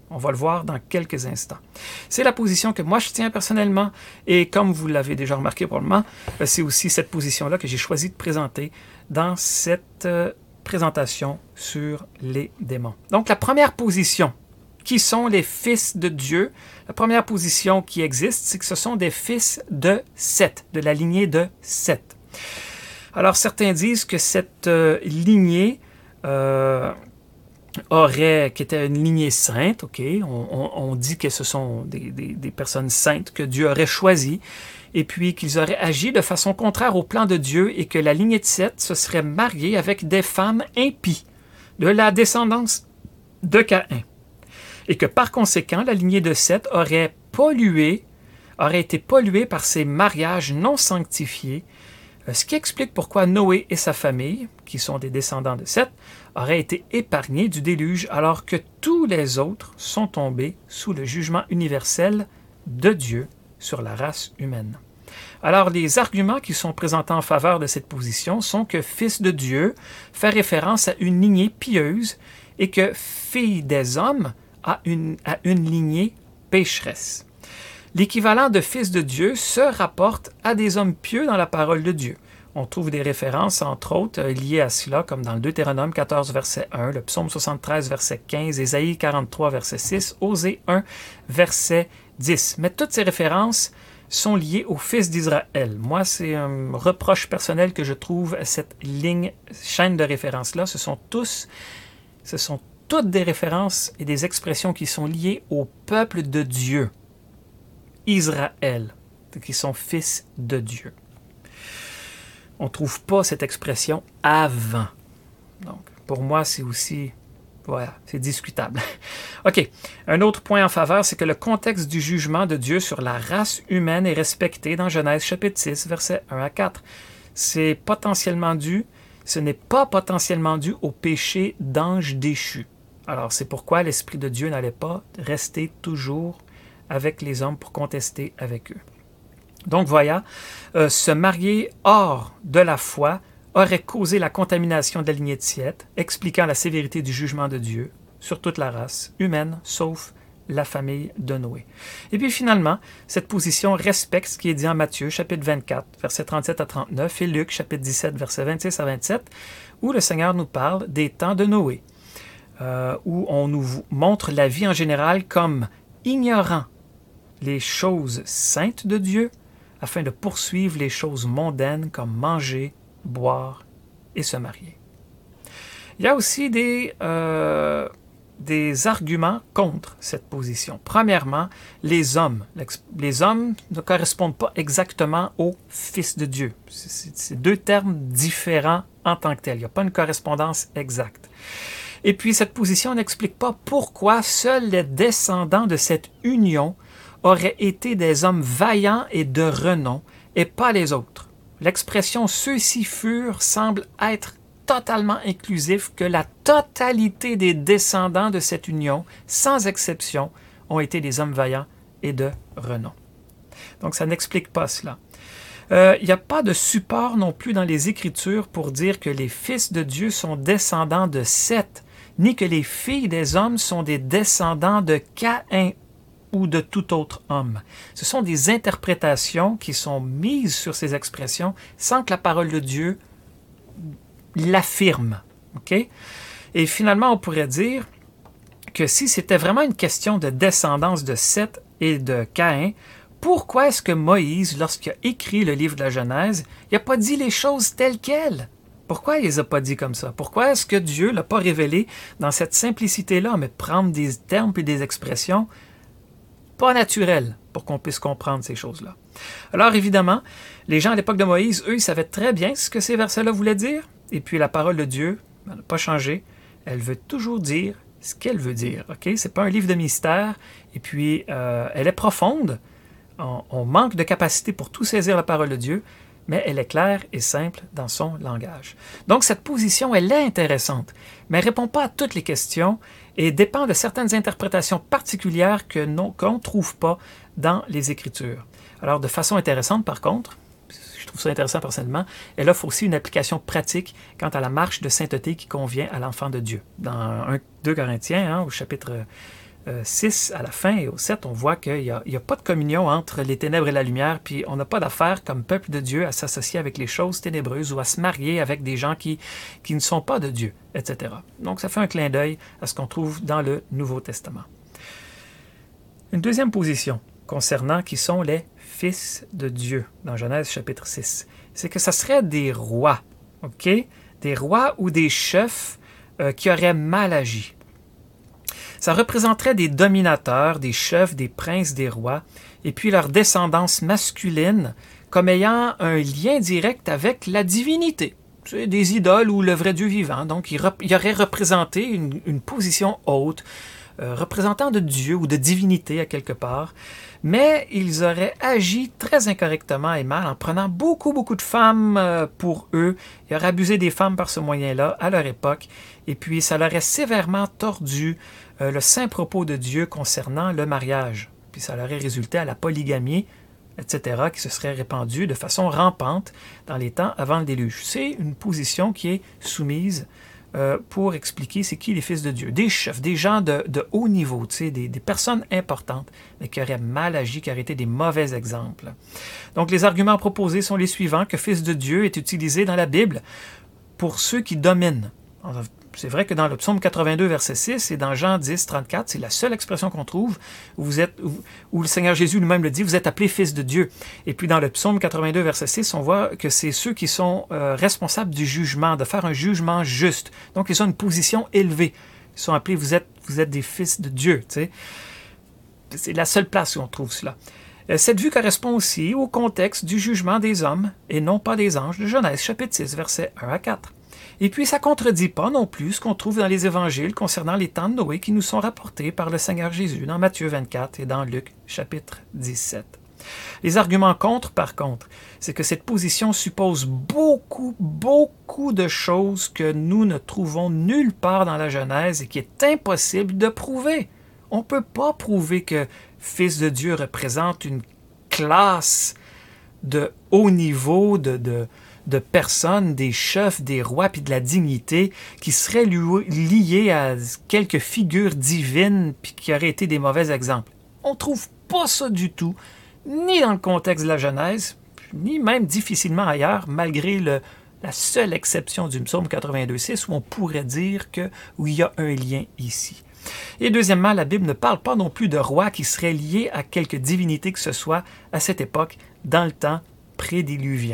On va le voir dans quelques instants. C'est la position que moi je tiens personnellement, et comme vous l'avez déjà remarqué probablement, c'est aussi cette position-là que j'ai choisi de présenter dans cette présentation sur les démons. Donc la première position, qui sont les fils de Dieu, la première position qui existe, c'est que ce sont des fils de Seth, de la lignée de Seth. Alors certains disent que cette lignée qui était une lignée sainte, ok, on dit que ce sont des personnes saintes que Dieu aurait choisies, et puis qu'ils auraient agi de façon contraire au plan de Dieu, et que la lignée de Seth se serait mariée avec des femmes impies, de la descendance de Caïn, et que par conséquent, la lignée de Seth aurait été polluée par ces mariages non sanctifiés, ce qui explique pourquoi Noé et sa famille, qui sont des descendants de Seth, auraient été épargnés du déluge, alors que tous les autres sont tombés sous le jugement universel de Dieu sur la race humaine. Alors, les arguments qui sont présentés en faveur de cette position sont que fils de Dieu fait référence à une lignée pieuse et que fille des hommes à une lignée pécheresse. L'équivalent de fils de Dieu se rapporte à des hommes pieux dans la parole de Dieu. On trouve des références, entre autres, liées à cela, comme dans le Deutéronome 14, verset 1, le Psaume 73, verset 15, Ésaïe 43, verset 6, Osée 1, verset 10. Mais toutes ces références sont liées aux fils d'Israël. Moi, c'est un reproche personnel que je trouve à cette chaîne de références-là. Ce sont toutes des références et des expressions qui sont liées au peuple de Dieu, Israël, qui sont fils de Dieu. On ne trouve pas cette expression avant. Donc, pour moi, c'est aussi... Voilà, c'est discutable. OK. Un autre point en faveur, c'est que le contexte du jugement de Dieu sur la race humaine est respecté dans Genèse chapitre 6, versets 1 à 4. Ce n'est pas potentiellement dû au péché d'ange déchu. Alors, c'est pourquoi l'Esprit de Dieu n'allait pas rester toujours avec les hommes pour contester avec eux. Donc, voilà, se marier hors de la foi aurait causé la contamination de la lignée de Seth, expliquant la sévérité du jugement de Dieu sur toute la race humaine, sauf la famille de Noé. Et puis finalement, cette position respecte ce qui est dit en Matthieu, chapitre 24, versets 37 à 39, et Luc, chapitre 17, versets 26 à 27, où le Seigneur nous parle des temps de Noé, où on nous montre la vie en général comme ignorant les choses saintes de Dieu, afin de poursuivre les choses mondaines comme manger, boire et se marier. Il y a aussi des arguments contre cette position. Premièrement, les hommes. Les hommes ne correspondent pas exactement aux fils de Dieu. C'est deux termes différents en tant que tels. Il n'y a pas une correspondance exacte. Et puis, cette position n'explique pas pourquoi seuls les descendants de cette union auraient été des hommes vaillants et de renom, et pas les autres. L'expression « ceux-ci furent » semble être totalement inclusif, que la totalité des descendants de cette union, sans exception, ont été des hommes vaillants et de renom. Donc, ça n'explique pas cela. Il n'y a pas de support non plus dans les Écritures pour dire que les fils de Dieu sont descendants de Seth, ni que les filles des hommes sont des descendants de Caïn ou de tout autre homme. Ce sont des interprétations qui sont mises sur ces expressions sans que la parole de Dieu l'affirme. Okay? Et finalement, on pourrait dire que si c'était vraiment une question de descendance de Seth et de Caïn, pourquoi est-ce que Moïse, lorsqu'il a écrit le livre de la Genèse, il n'a pas dit les choses telles quelles? Pourquoi il ne les a pas dit comme ça? Pourquoi est-ce que Dieu ne l'a pas révélé dans cette simplicité-là, mais prendre des termes et des expressions pas naturel pour qu'on puisse comprendre ces choses-là. Alors évidemment, les gens à l'époque de Moïse, eux, ils savaient très bien ce que ces versets-là voulaient dire, et puis la parole de Dieu n'a pas changé. Elle veut toujours dire ce qu'elle veut dire. Okay? Ce n'est pas un livre de mystère, et puis elle est profonde. On manque de capacité pour tout saisir la parole de Dieu, mais elle est claire et simple dans son langage. Donc cette position, elle est intéressante, mais elle ne répond pas à toutes les questions et dépend de certaines interprétations particulières qu'on ne trouve pas dans les Écritures. Alors, de façon intéressante, par contre, je trouve ça intéressant personnellement, elle offre aussi une application pratique quant à la marche de sainteté qui convient à l'enfant de Dieu. Dans 2 Corinthiens, au chapitre 6 à la fin et au 7, on voit qu'il n'y a pas de communion entre les ténèbres et la lumière, puis on n'a pas d'affaire comme peuple de Dieu à s'associer avec les choses ténébreuses ou à se marier avec des gens qui ne sont pas de Dieu, etc. Donc ça fait un clin d'œil à ce qu'on trouve dans le Nouveau Testament. Une deuxième position concernant qui sont les fils de Dieu, dans Genèse chapitre 6, c'est que ça serait des rois, ok? Des rois ou des chefs qui auraient mal agi. Ça représenterait des dominateurs, des chefs, des princes, des rois, et puis leur descendance masculine comme ayant un lien direct avec la divinité. C'est des idoles ou le vrai Dieu vivant. Donc, il aurait représenté une position haute, représentant de Dieu ou de divinité à quelque part, mais ils auraient agi très incorrectement et mal en prenant beaucoup de femmes pour eux. Ils auraient abusé des femmes par ce moyen-là à leur époque, et puis ça leur aurait sévèrement tordu le saint propos de Dieu concernant le mariage. Puis ça leur aurait résulté à la polygamie, etc., qui se serait répandue de façon rampante dans les temps avant le déluge. C'est une position qui est soumise pour expliquer c'est qui les fils de Dieu. Des chefs, des gens de haut niveau, des personnes importantes, mais qui auraient mal agi, qui auraient été des mauvais exemples. Donc les arguments proposés sont les suivants, que fils de Dieu est utilisé dans la Bible pour ceux qui dominent. C'est vrai que dans le psaume 82, verset 6, et dans Jean 10, 34, c'est la seule expression qu'on trouve où le Seigneur Jésus lui-même le dit, vous êtes appelés fils de Dieu. Et puis dans le psaume 82, verset 6, on voit que c'est ceux qui sont responsables du jugement, de faire un jugement juste. Donc ils ont une position élevée. Ils sont appelés, vous êtes des fils de Dieu. T'sais. C'est la seule place où on trouve cela. Cette vue correspond aussi au contexte du jugement des hommes et non pas des anges de Genèse, chapitre 6, versets 1 à 4. Et puis, ça ne contredit pas non plus ce qu'on trouve dans les évangiles concernant les temps de Noé qui nous sont rapportés par le Seigneur Jésus dans Matthieu 24 et dans Luc chapitre 17. Les arguments contre, par contre, c'est que cette position suppose beaucoup de choses que nous ne trouvons nulle part dans la Genèse et qui est impossible de prouver. On ne peut pas prouver que Fils de Dieu représente une classe de haut niveau, de personnes, des chefs, des rois, puis de la dignité, qui seraient liés à quelques figures divines, puis qui auraient été des mauvais exemples. On ne trouve pas ça du tout, ni dans le contexte de la Genèse, ni même difficilement ailleurs, malgré la seule exception du psaume 82.6, où on pourrait dire où il y a un lien ici. Et deuxièmement, la Bible ne parle pas non plus de rois qui seraient liés à quelque divinité que ce soit à cette époque, dans le temps prédiluvien.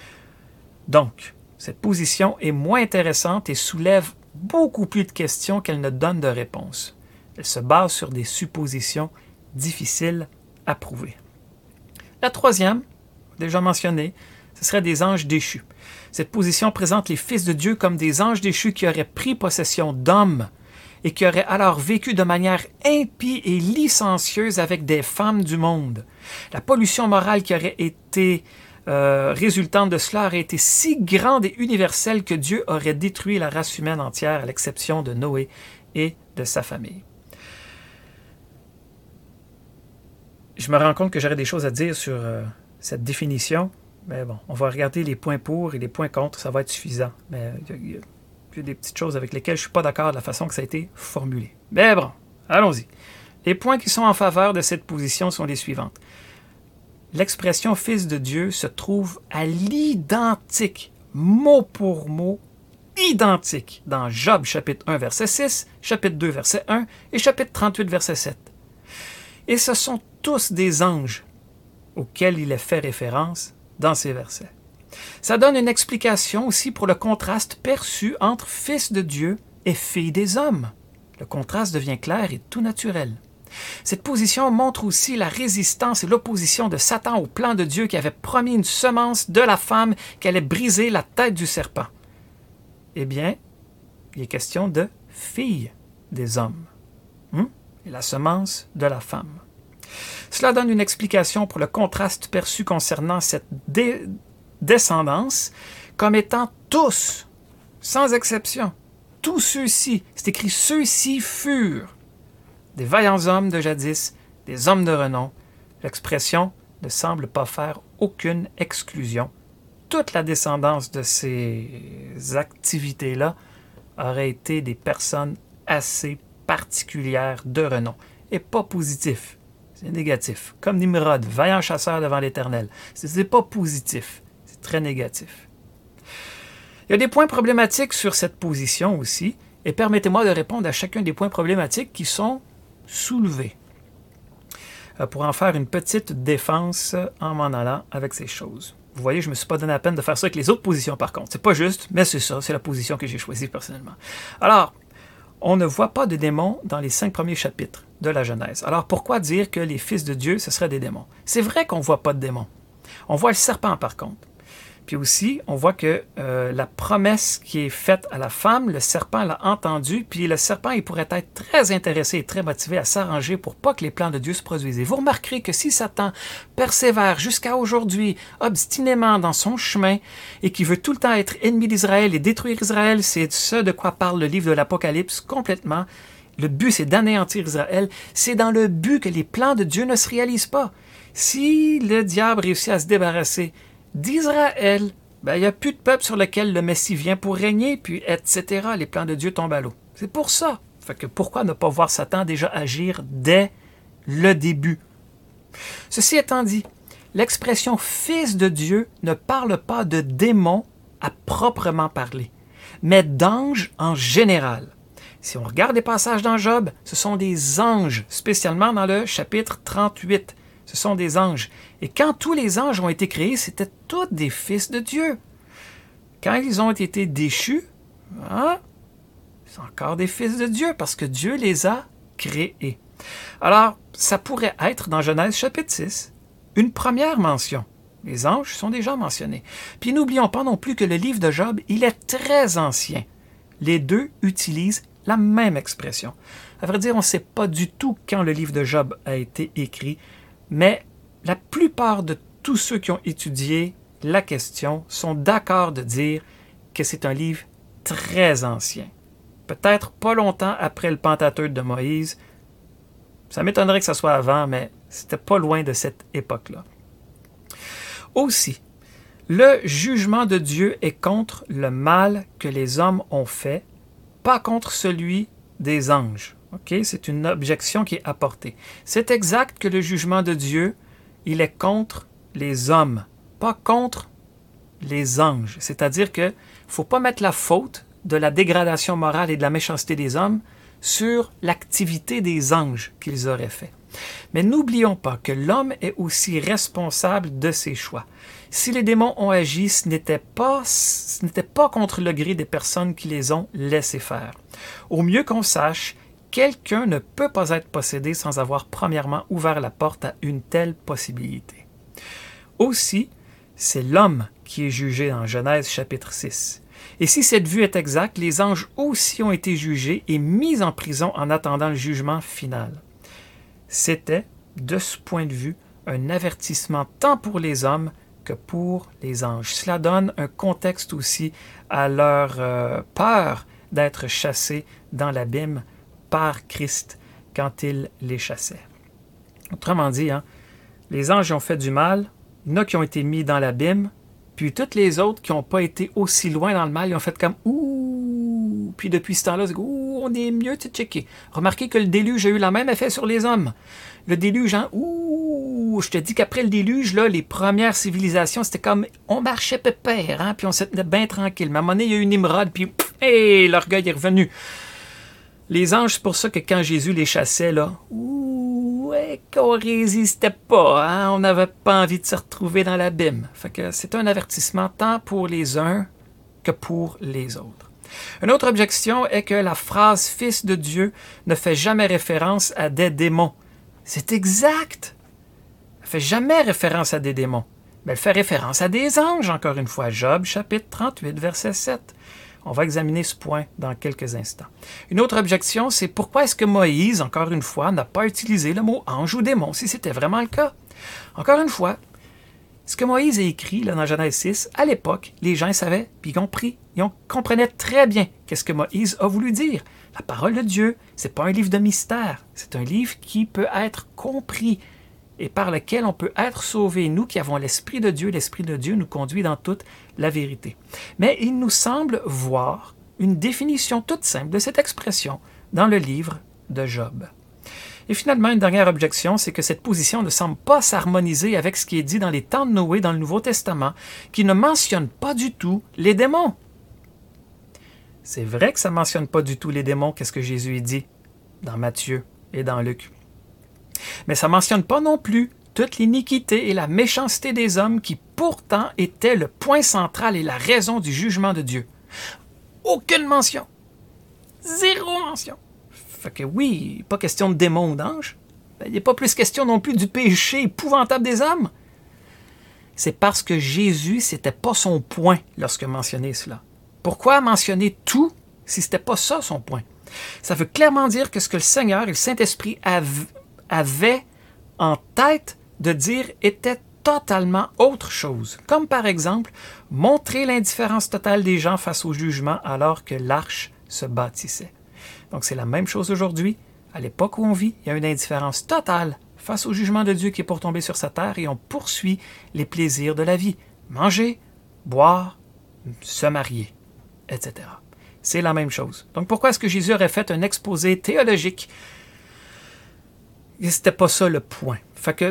Donc, cette position est moins intéressante et soulève beaucoup plus de questions qu'elle ne donne de réponses. Elle se base sur des suppositions difficiles à prouver. La troisième, déjà mentionnée, ce serait des anges déchus. Cette position présente les fils de Dieu comme des anges déchus qui auraient pris possession d'hommes et qui auraient alors vécu de manière impie et licencieuse avec des femmes du monde. La pollution morale qui aurait été résultante de cela aurait été si grande et universelle que Dieu aurait détruit la race humaine entière, à l'exception de Noé et de sa famille. Je me rends compte que j'aurais des choses à dire sur cette définition, mais bon, on va regarder les points pour et les points contre, ça va être suffisant. Mais il y a des petites choses avec lesquelles je ne suis pas d'accord de la façon que ça a été formulé. Mais bon, allons-y. Les points qui sont en faveur de cette position sont les suivantes. L'expression « Fils de Dieu » se trouve à l'identique, mot pour mot, identique dans Job chapitre 1 verset 6, chapitre 2 verset 1 et chapitre 38 verset 7. Et ce sont tous des anges auxquels il est fait référence dans ces versets. Ça donne une explication aussi pour le contraste perçu entre Fils de Dieu et Fille des hommes. Le contraste devient clair et tout naturel. Cette position montre aussi la résistance et l'opposition de Satan au plan de Dieu qui avait promis une semence de la femme qui allait briser la tête du serpent. Eh bien, il est question de fille des hommes et la semence de la femme. Cela donne une explication pour le contraste perçu concernant cette descendance comme étant tous, sans exception, tous ceux-ci, c'est écrit « ceux-ci furent » des vaillants hommes de jadis, des hommes de renom. L'expression ne semble pas faire aucune exclusion. Toute la descendance de ces activités-là aurait été des personnes assez particulières de renom. n'est pas positif. C'est négatif. Comme Nimrod, vaillant chasseur devant l'Éternel. Ce n'est pas positif. C'est très négatif. Il y a des points problématiques sur cette position aussi, et permettez-moi de répondre à chacun des points problématiques qui sont soulevés. Pour en faire une petite défense en m'en allant avec ces choses. Vous voyez, je ne me suis pas donné la peine de faire ça avec les autres positions par contre. C'est pas juste, mais c'est ça, c'est la position que j'ai choisie personnellement. Alors, on ne voit pas de démons dans les 5 premiers chapitres de la Genèse. Alors pourquoi dire que les fils de Dieu, ce seraient des démons? C'est vrai qu'on ne voit pas de démons. On voit le serpent par contre. Puis aussi, on voit que la promesse qui est faite à la femme, le serpent l'a entendue, puis le serpent, il pourrait être très intéressé et très motivé à s'arranger pour pas que les plans de Dieu se produisent. Et vous remarquerez que si Satan persévère jusqu'à aujourd'hui, obstinément dans son chemin, et qui veut tout le temps être ennemi d'Israël et détruire Israël, c'est ce de quoi parle le livre de l'Apocalypse complètement. Le but, c'est d'anéantir Israël. C'est dans le but que les plans de Dieu ne se réalisent pas. Si le diable réussit à se débarrasser d'Israël, il n'y a plus de peuple sur lequel le Messie vient pour régner, puis etc. Les plans de Dieu tombent à l'eau. C'est pour ça. Fait que pourquoi ne pas voir Satan déjà agir dès le début? Ceci étant dit, l'expression « fils de Dieu » ne parle pas de démons à proprement parler, mais d'anges en général. Si on regarde les passages dans Job, ce sont des anges, spécialement dans le chapitre 38. Ce sont des anges. Et quand tous les anges ont été créés, c'était tous des fils de Dieu. Quand ils ont été déchus, c'est encore des fils de Dieu parce que Dieu les a créés. Alors, ça pourrait être dans Genèse chapitre 6, une première mention. Les anges sont déjà mentionnés. Puis n'oublions pas non plus que le livre de Job, il est très ancien. Les deux utilisent la même expression. À vrai dire, on ne sait pas du tout quand le livre de Job a été écrit, mais la plupart de tous ceux qui ont étudié la question sont d'accord de dire que c'est un livre très ancien. Peut-être pas longtemps après le Pentateuque de Moïse. Ça m'étonnerait que ça soit avant, mais c'était pas loin de cette époque-là. Aussi, le jugement de Dieu est contre le mal que les hommes ont fait, pas contre celui des anges. Okay? C'est une objection qui est apportée. C'est exact que le jugement de Dieu, il est contre les hommes, pas contre les anges. C'est-à-dire qu'il ne faut pas mettre la faute de la dégradation morale et de la méchanceté des hommes sur l'activité des anges qu'ils auraient fait. Mais n'oublions pas que l'homme est aussi responsable de ses choix. Si les démons ont agi, ce n'était pas contre le gré des personnes qui les ont laissés faire. Au mieux qu'on sache, quelqu'un ne peut pas être possédé sans avoir premièrement ouvert la porte à une telle possibilité. Aussi, c'est l'homme qui est jugé dans Genèse chapitre 6. Et si cette vue est exacte, les anges aussi ont été jugés et mis en prison en attendant le jugement final. C'était, de ce point de vue, un avertissement tant pour les hommes que pour les anges. Cela donne un contexte aussi à leur peur d'être chassés dans l'abîme par Christ quand il les chassait. Autrement dit, les anges ont fait du mal, il y en a qui ont été mis dans l'abîme, puis toutes les autres qui n'ont pas été aussi loin dans le mal, ils ont fait comme « Ouh ». Puis depuis ce temps-là, c'est « Ouh, on est mieux de checker ». Remarquez que le déluge a eu le même effet sur les hommes. Le déluge, ouh, je te dis qu'après le déluge, là, les premières civilisations, c'était comme on marchait pépère, puis on se tenait bien tranquille. Mais à un moment donné, il y a eu Nimrod, puis l'orgueil est revenu. Les anges, c'est pour ça que quand Jésus les chassait, là, qu'on résistait pas, on n'avait pas envie de se retrouver dans l'abîme. Fait que c'est un avertissement tant pour les uns que pour les autres. Une autre objection est que la phrase « Fils de Dieu » ne fait jamais référence à des démons. C'est exact! Elle ne fait jamais référence à des démons. Mais elle fait référence à des anges, encore une fois. Job, chapitre 38, verset 7. On va examiner ce point dans quelques instants. Une autre objection, c'est pourquoi est-ce que Moïse, encore une fois, n'a pas utilisé le mot ange ou démon, si c'était vraiment le cas? Encore une fois, ce que Moïse a écrit là, dans Genèse 6, à l'époque, les gens savaient, puis ils ont pris, comprenaient très bien qu'est-ce que Moïse a voulu dire. La parole de Dieu, ce n'est pas un livre de mystère, c'est un livre qui peut être compris et par lequel on peut être sauvé. Nous qui avons l'Esprit de Dieu nous conduit dans toute la vérité. Mais il nous semble voir une définition toute simple de cette expression dans le livre de Job. Et finalement, une dernière objection, c'est que cette position ne semble pas s'harmoniser avec ce qui est dit dans les temps de Noé dans le Nouveau Testament, qui ne mentionne pas du tout les démons. C'est vrai que ça ne mentionne pas du tout les démons, qu'est-ce que Jésus dit dans Matthieu et dans Luc. Mais ça ne mentionne pas non plus toute l'iniquité et la méchanceté des hommes qui pourtant étaient le point central et la raison du jugement de Dieu. Aucune mention. Zéro mention. Fait que oui, pas question de démons ou d'anges. Il n'est pas plus question non plus du péché épouvantable des hommes. C'est parce que Jésus, c'était pas son point lorsque mentionné cela. Pourquoi mentionner tout si c'était pas ça son point? Ça veut clairement dire que ce que le Seigneur et le Saint-Esprit avaient en tête de dire était totalement autre chose. Comme par exemple, montrer l'indifférence totale des gens face au jugement alors que l'arche se bâtissait. Donc c'est la même chose aujourd'hui. À l'époque où on vit, il y a une indifférence totale face au jugement de Dieu qui est pour tomber sur sa terre et on poursuit les plaisirs de la vie. Manger, boire, se marier, etc. C'est la même chose. Donc pourquoi est-ce que Jésus aurait fait un exposé théologique? Et c'était pas ça le point. Fait que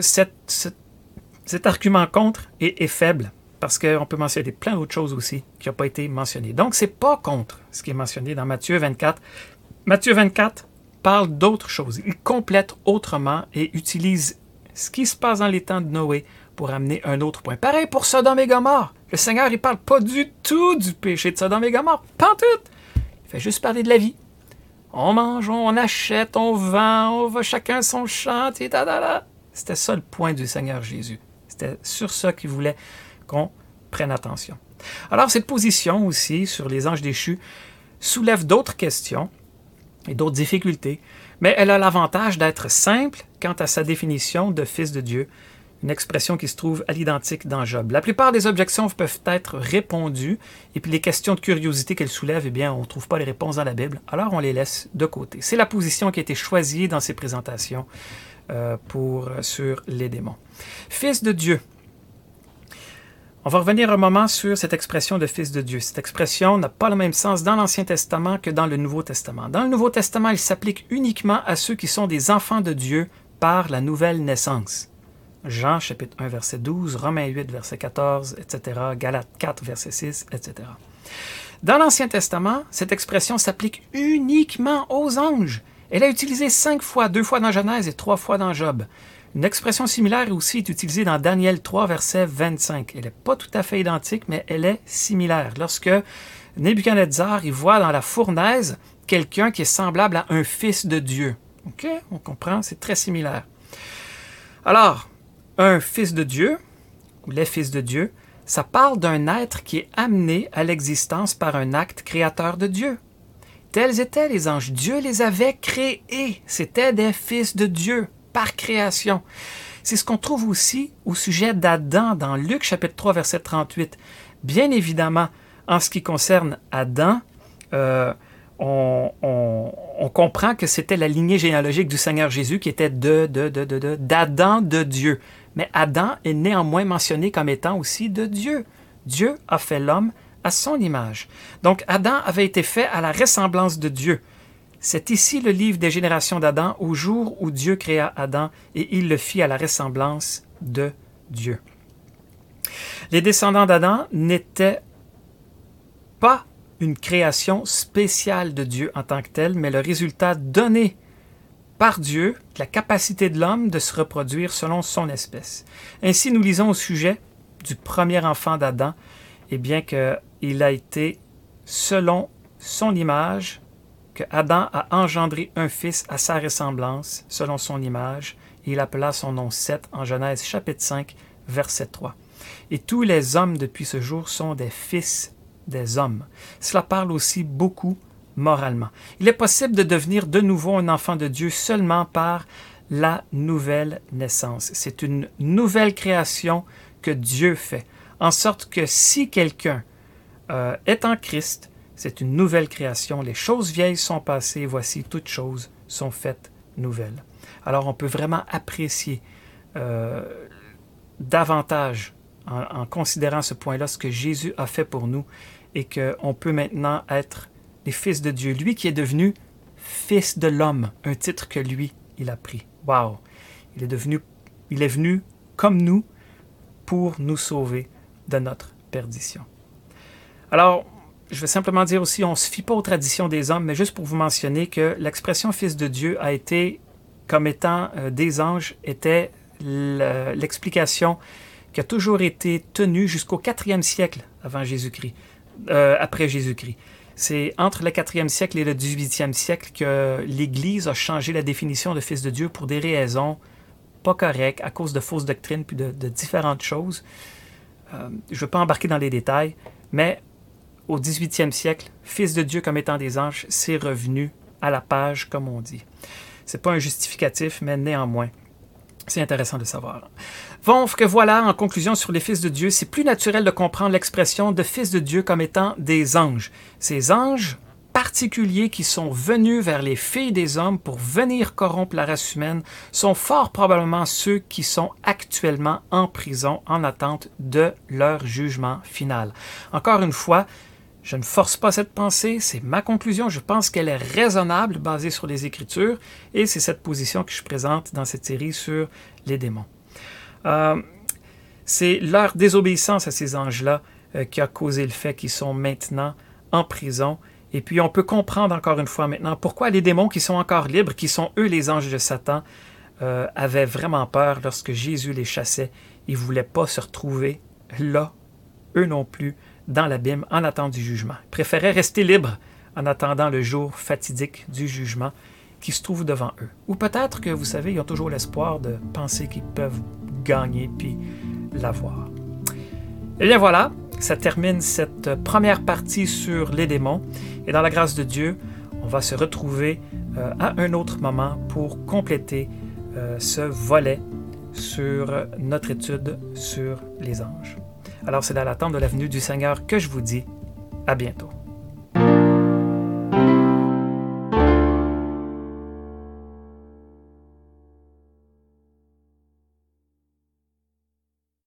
cet argument contre est faible parce qu'on peut mentionner plein d'autres choses aussi qui n'ont pas été mentionnées. Donc c'est pas contre ce qui est mentionné dans Matthieu 24. Matthieu 24 parle d'autres choses. Il complète autrement et utilise ce qui se passe dans les temps de Noé pour amener un autre point. Pareil pour Sodome et Gomorrhe. Le Seigneur, il parle pas du tout du péché de Sodome et Gomorrhe. Pas en tout. Il fait juste parler de la vie. On mange, on achète, on vend, on va chacun son champ, C'était ça le point du Seigneur Jésus. C'était sur ça qu'il voulait qu'on prenne attention. Alors, cette position aussi sur les anges déchus soulève d'autres questions et d'autres difficultés, mais elle a l'avantage d'être simple quant à sa définition de fils de Dieu, une expression qui se trouve à l'identique dans Job. La plupart des objections peuvent être répondues, et puis les questions de curiosité qu'elle soulève, eh bien, on ne trouve pas les réponses dans la Bible, alors on les laisse de côté. C'est la position qui a été choisie dans ces présentations sur les démons. Fils de Dieu. On va revenir un moment sur cette expression de fils de Dieu. Cette expression n'a pas le même sens dans l'Ancien Testament que dans le Nouveau Testament. Dans le Nouveau Testament, il s'applique uniquement à ceux qui sont des enfants de Dieu par la nouvelle naissance. Jean, chapitre 1, verset 12, Romains 8, verset 14, etc., Galates 4, verset 6, etc. Dans l'Ancien Testament, cette expression s'applique uniquement aux anges. Elle est utilisée 5 fois, 2 fois dans Genèse et 3 fois dans Job. Une expression similaire aussi est utilisée dans Daniel 3, verset 25. Elle n'est pas tout à fait identique, mais elle est similaire. Lorsque Nebuchadnezzar il voit dans la fournaise quelqu'un qui est semblable à un fils de Dieu. OK? On comprend, c'est très similaire. Alors, un fils de Dieu, ou les fils de Dieu, ça parle d'un être qui est amené à l'existence par un acte créateur de Dieu. Tels étaient les anges. Dieu les avait créés. C'étaient des fils de Dieu, par création. C'est ce qu'on trouve aussi au sujet d'Adam dans Luc chapitre 3, verset 38. Bien évidemment, en ce qui concerne Adam, on comprend que c'était la lignée généalogique du Seigneur Jésus qui était d'Adam de Dieu. Mais Adam est néanmoins mentionné comme étant aussi de Dieu. Dieu a fait l'homme à son image. Donc Adam avait été fait à la ressemblance de Dieu. C'est ici le livre des générations d'Adam, au jour où Dieu créa Adam, et il le fit à la ressemblance de Dieu. Les descendants d'Adam n'étaient pas une création spéciale de Dieu en tant que telle, mais le résultat donné par Dieu, la capacité de l'homme de se reproduire selon son espèce. Ainsi, nous lisons au sujet du premier enfant d'Adam, eh bien qu'il a été selon son image, que Adam a engendré un fils à sa ressemblance, selon son image, et il appela son nom Seth en Genèse chapitre 5, verset 3. Et tous les hommes depuis ce jour sont des fils des hommes. Cela parle aussi beaucoup moralement. Il est possible de devenir de nouveau un enfant de Dieu seulement par la nouvelle naissance. C'est une nouvelle création que Dieu fait, en sorte que si quelqu'un est en Christ, c'est une nouvelle création. Les choses vieilles sont passées, voici toutes choses sont faites nouvelles. Alors on peut vraiment apprécier davantage en considérant ce point-là, ce que Jésus a fait pour nous et qu'on peut maintenant être les fils de Dieu. Lui qui est devenu fils de l'homme, un titre que lui il a pris. Wow! Il est venu comme nous pour nous sauver de notre perdition. Alors, je vais simplement dire aussi, on ne se fie pas aux traditions des hommes, mais juste pour vous mentionner que l'expression Fils de Dieu a été, comme étant des anges, était l'explication qui a toujours été tenue jusqu'au 4e siècle avant Jésus-Christ, après Jésus-Christ. C'est entre le 4e siècle et le 18e siècle que l'Église a changé la définition de Fils de Dieu pour des raisons pas correctes, à cause de fausses doctrines puis de différentes choses. Je ne veux pas embarquer dans les détails, mais au 18e siècle, Fils de Dieu comme étant des anges, c'est revenu à la page, comme on dit. Ce n'est pas un justificatif, mais néanmoins, c'est intéressant de savoir. Donc voilà, en conclusion sur les fils de Dieu, c'est plus naturel de comprendre l'expression de fils de Dieu comme étant des anges. Ces anges particuliers qui sont venus vers les filles des hommes pour venir corrompre la race humaine sont fort probablement ceux qui sont actuellement en prison en attente de leur jugement final. Encore une fois, je ne force pas cette pensée, c'est ma conclusion, je pense qu'elle est raisonnable, basée sur les Écritures, et c'est cette position que je présente dans cette série sur les démons. C'est leur désobéissance à ces anges-là qui a causé le fait qu'ils sont maintenant en prison. Et puis on peut comprendre encore une fois maintenant pourquoi les démons qui sont encore libres, qui sont eux les anges de Satan, avaient vraiment peur lorsque Jésus les chassait. Ils ne voulaient pas se retrouver là, eux non plus, dans l'abîme en attendant du jugement. Ils préféraient rester libres en attendant le jour fatidique du jugement qui se trouve devant eux. Ou peut-être que, vous savez, ils ont toujours l'espoir de penser qu'ils peuvent gagner puis l'avoir. Et bien voilà, ça termine cette première partie sur les démons. Et dans la grâce de Dieu, on va se retrouver à un autre moment pour compléter ce volet sur notre étude sur les anges. Alors c'est dans l'attente de la venue du Seigneur que je vous dis à bientôt.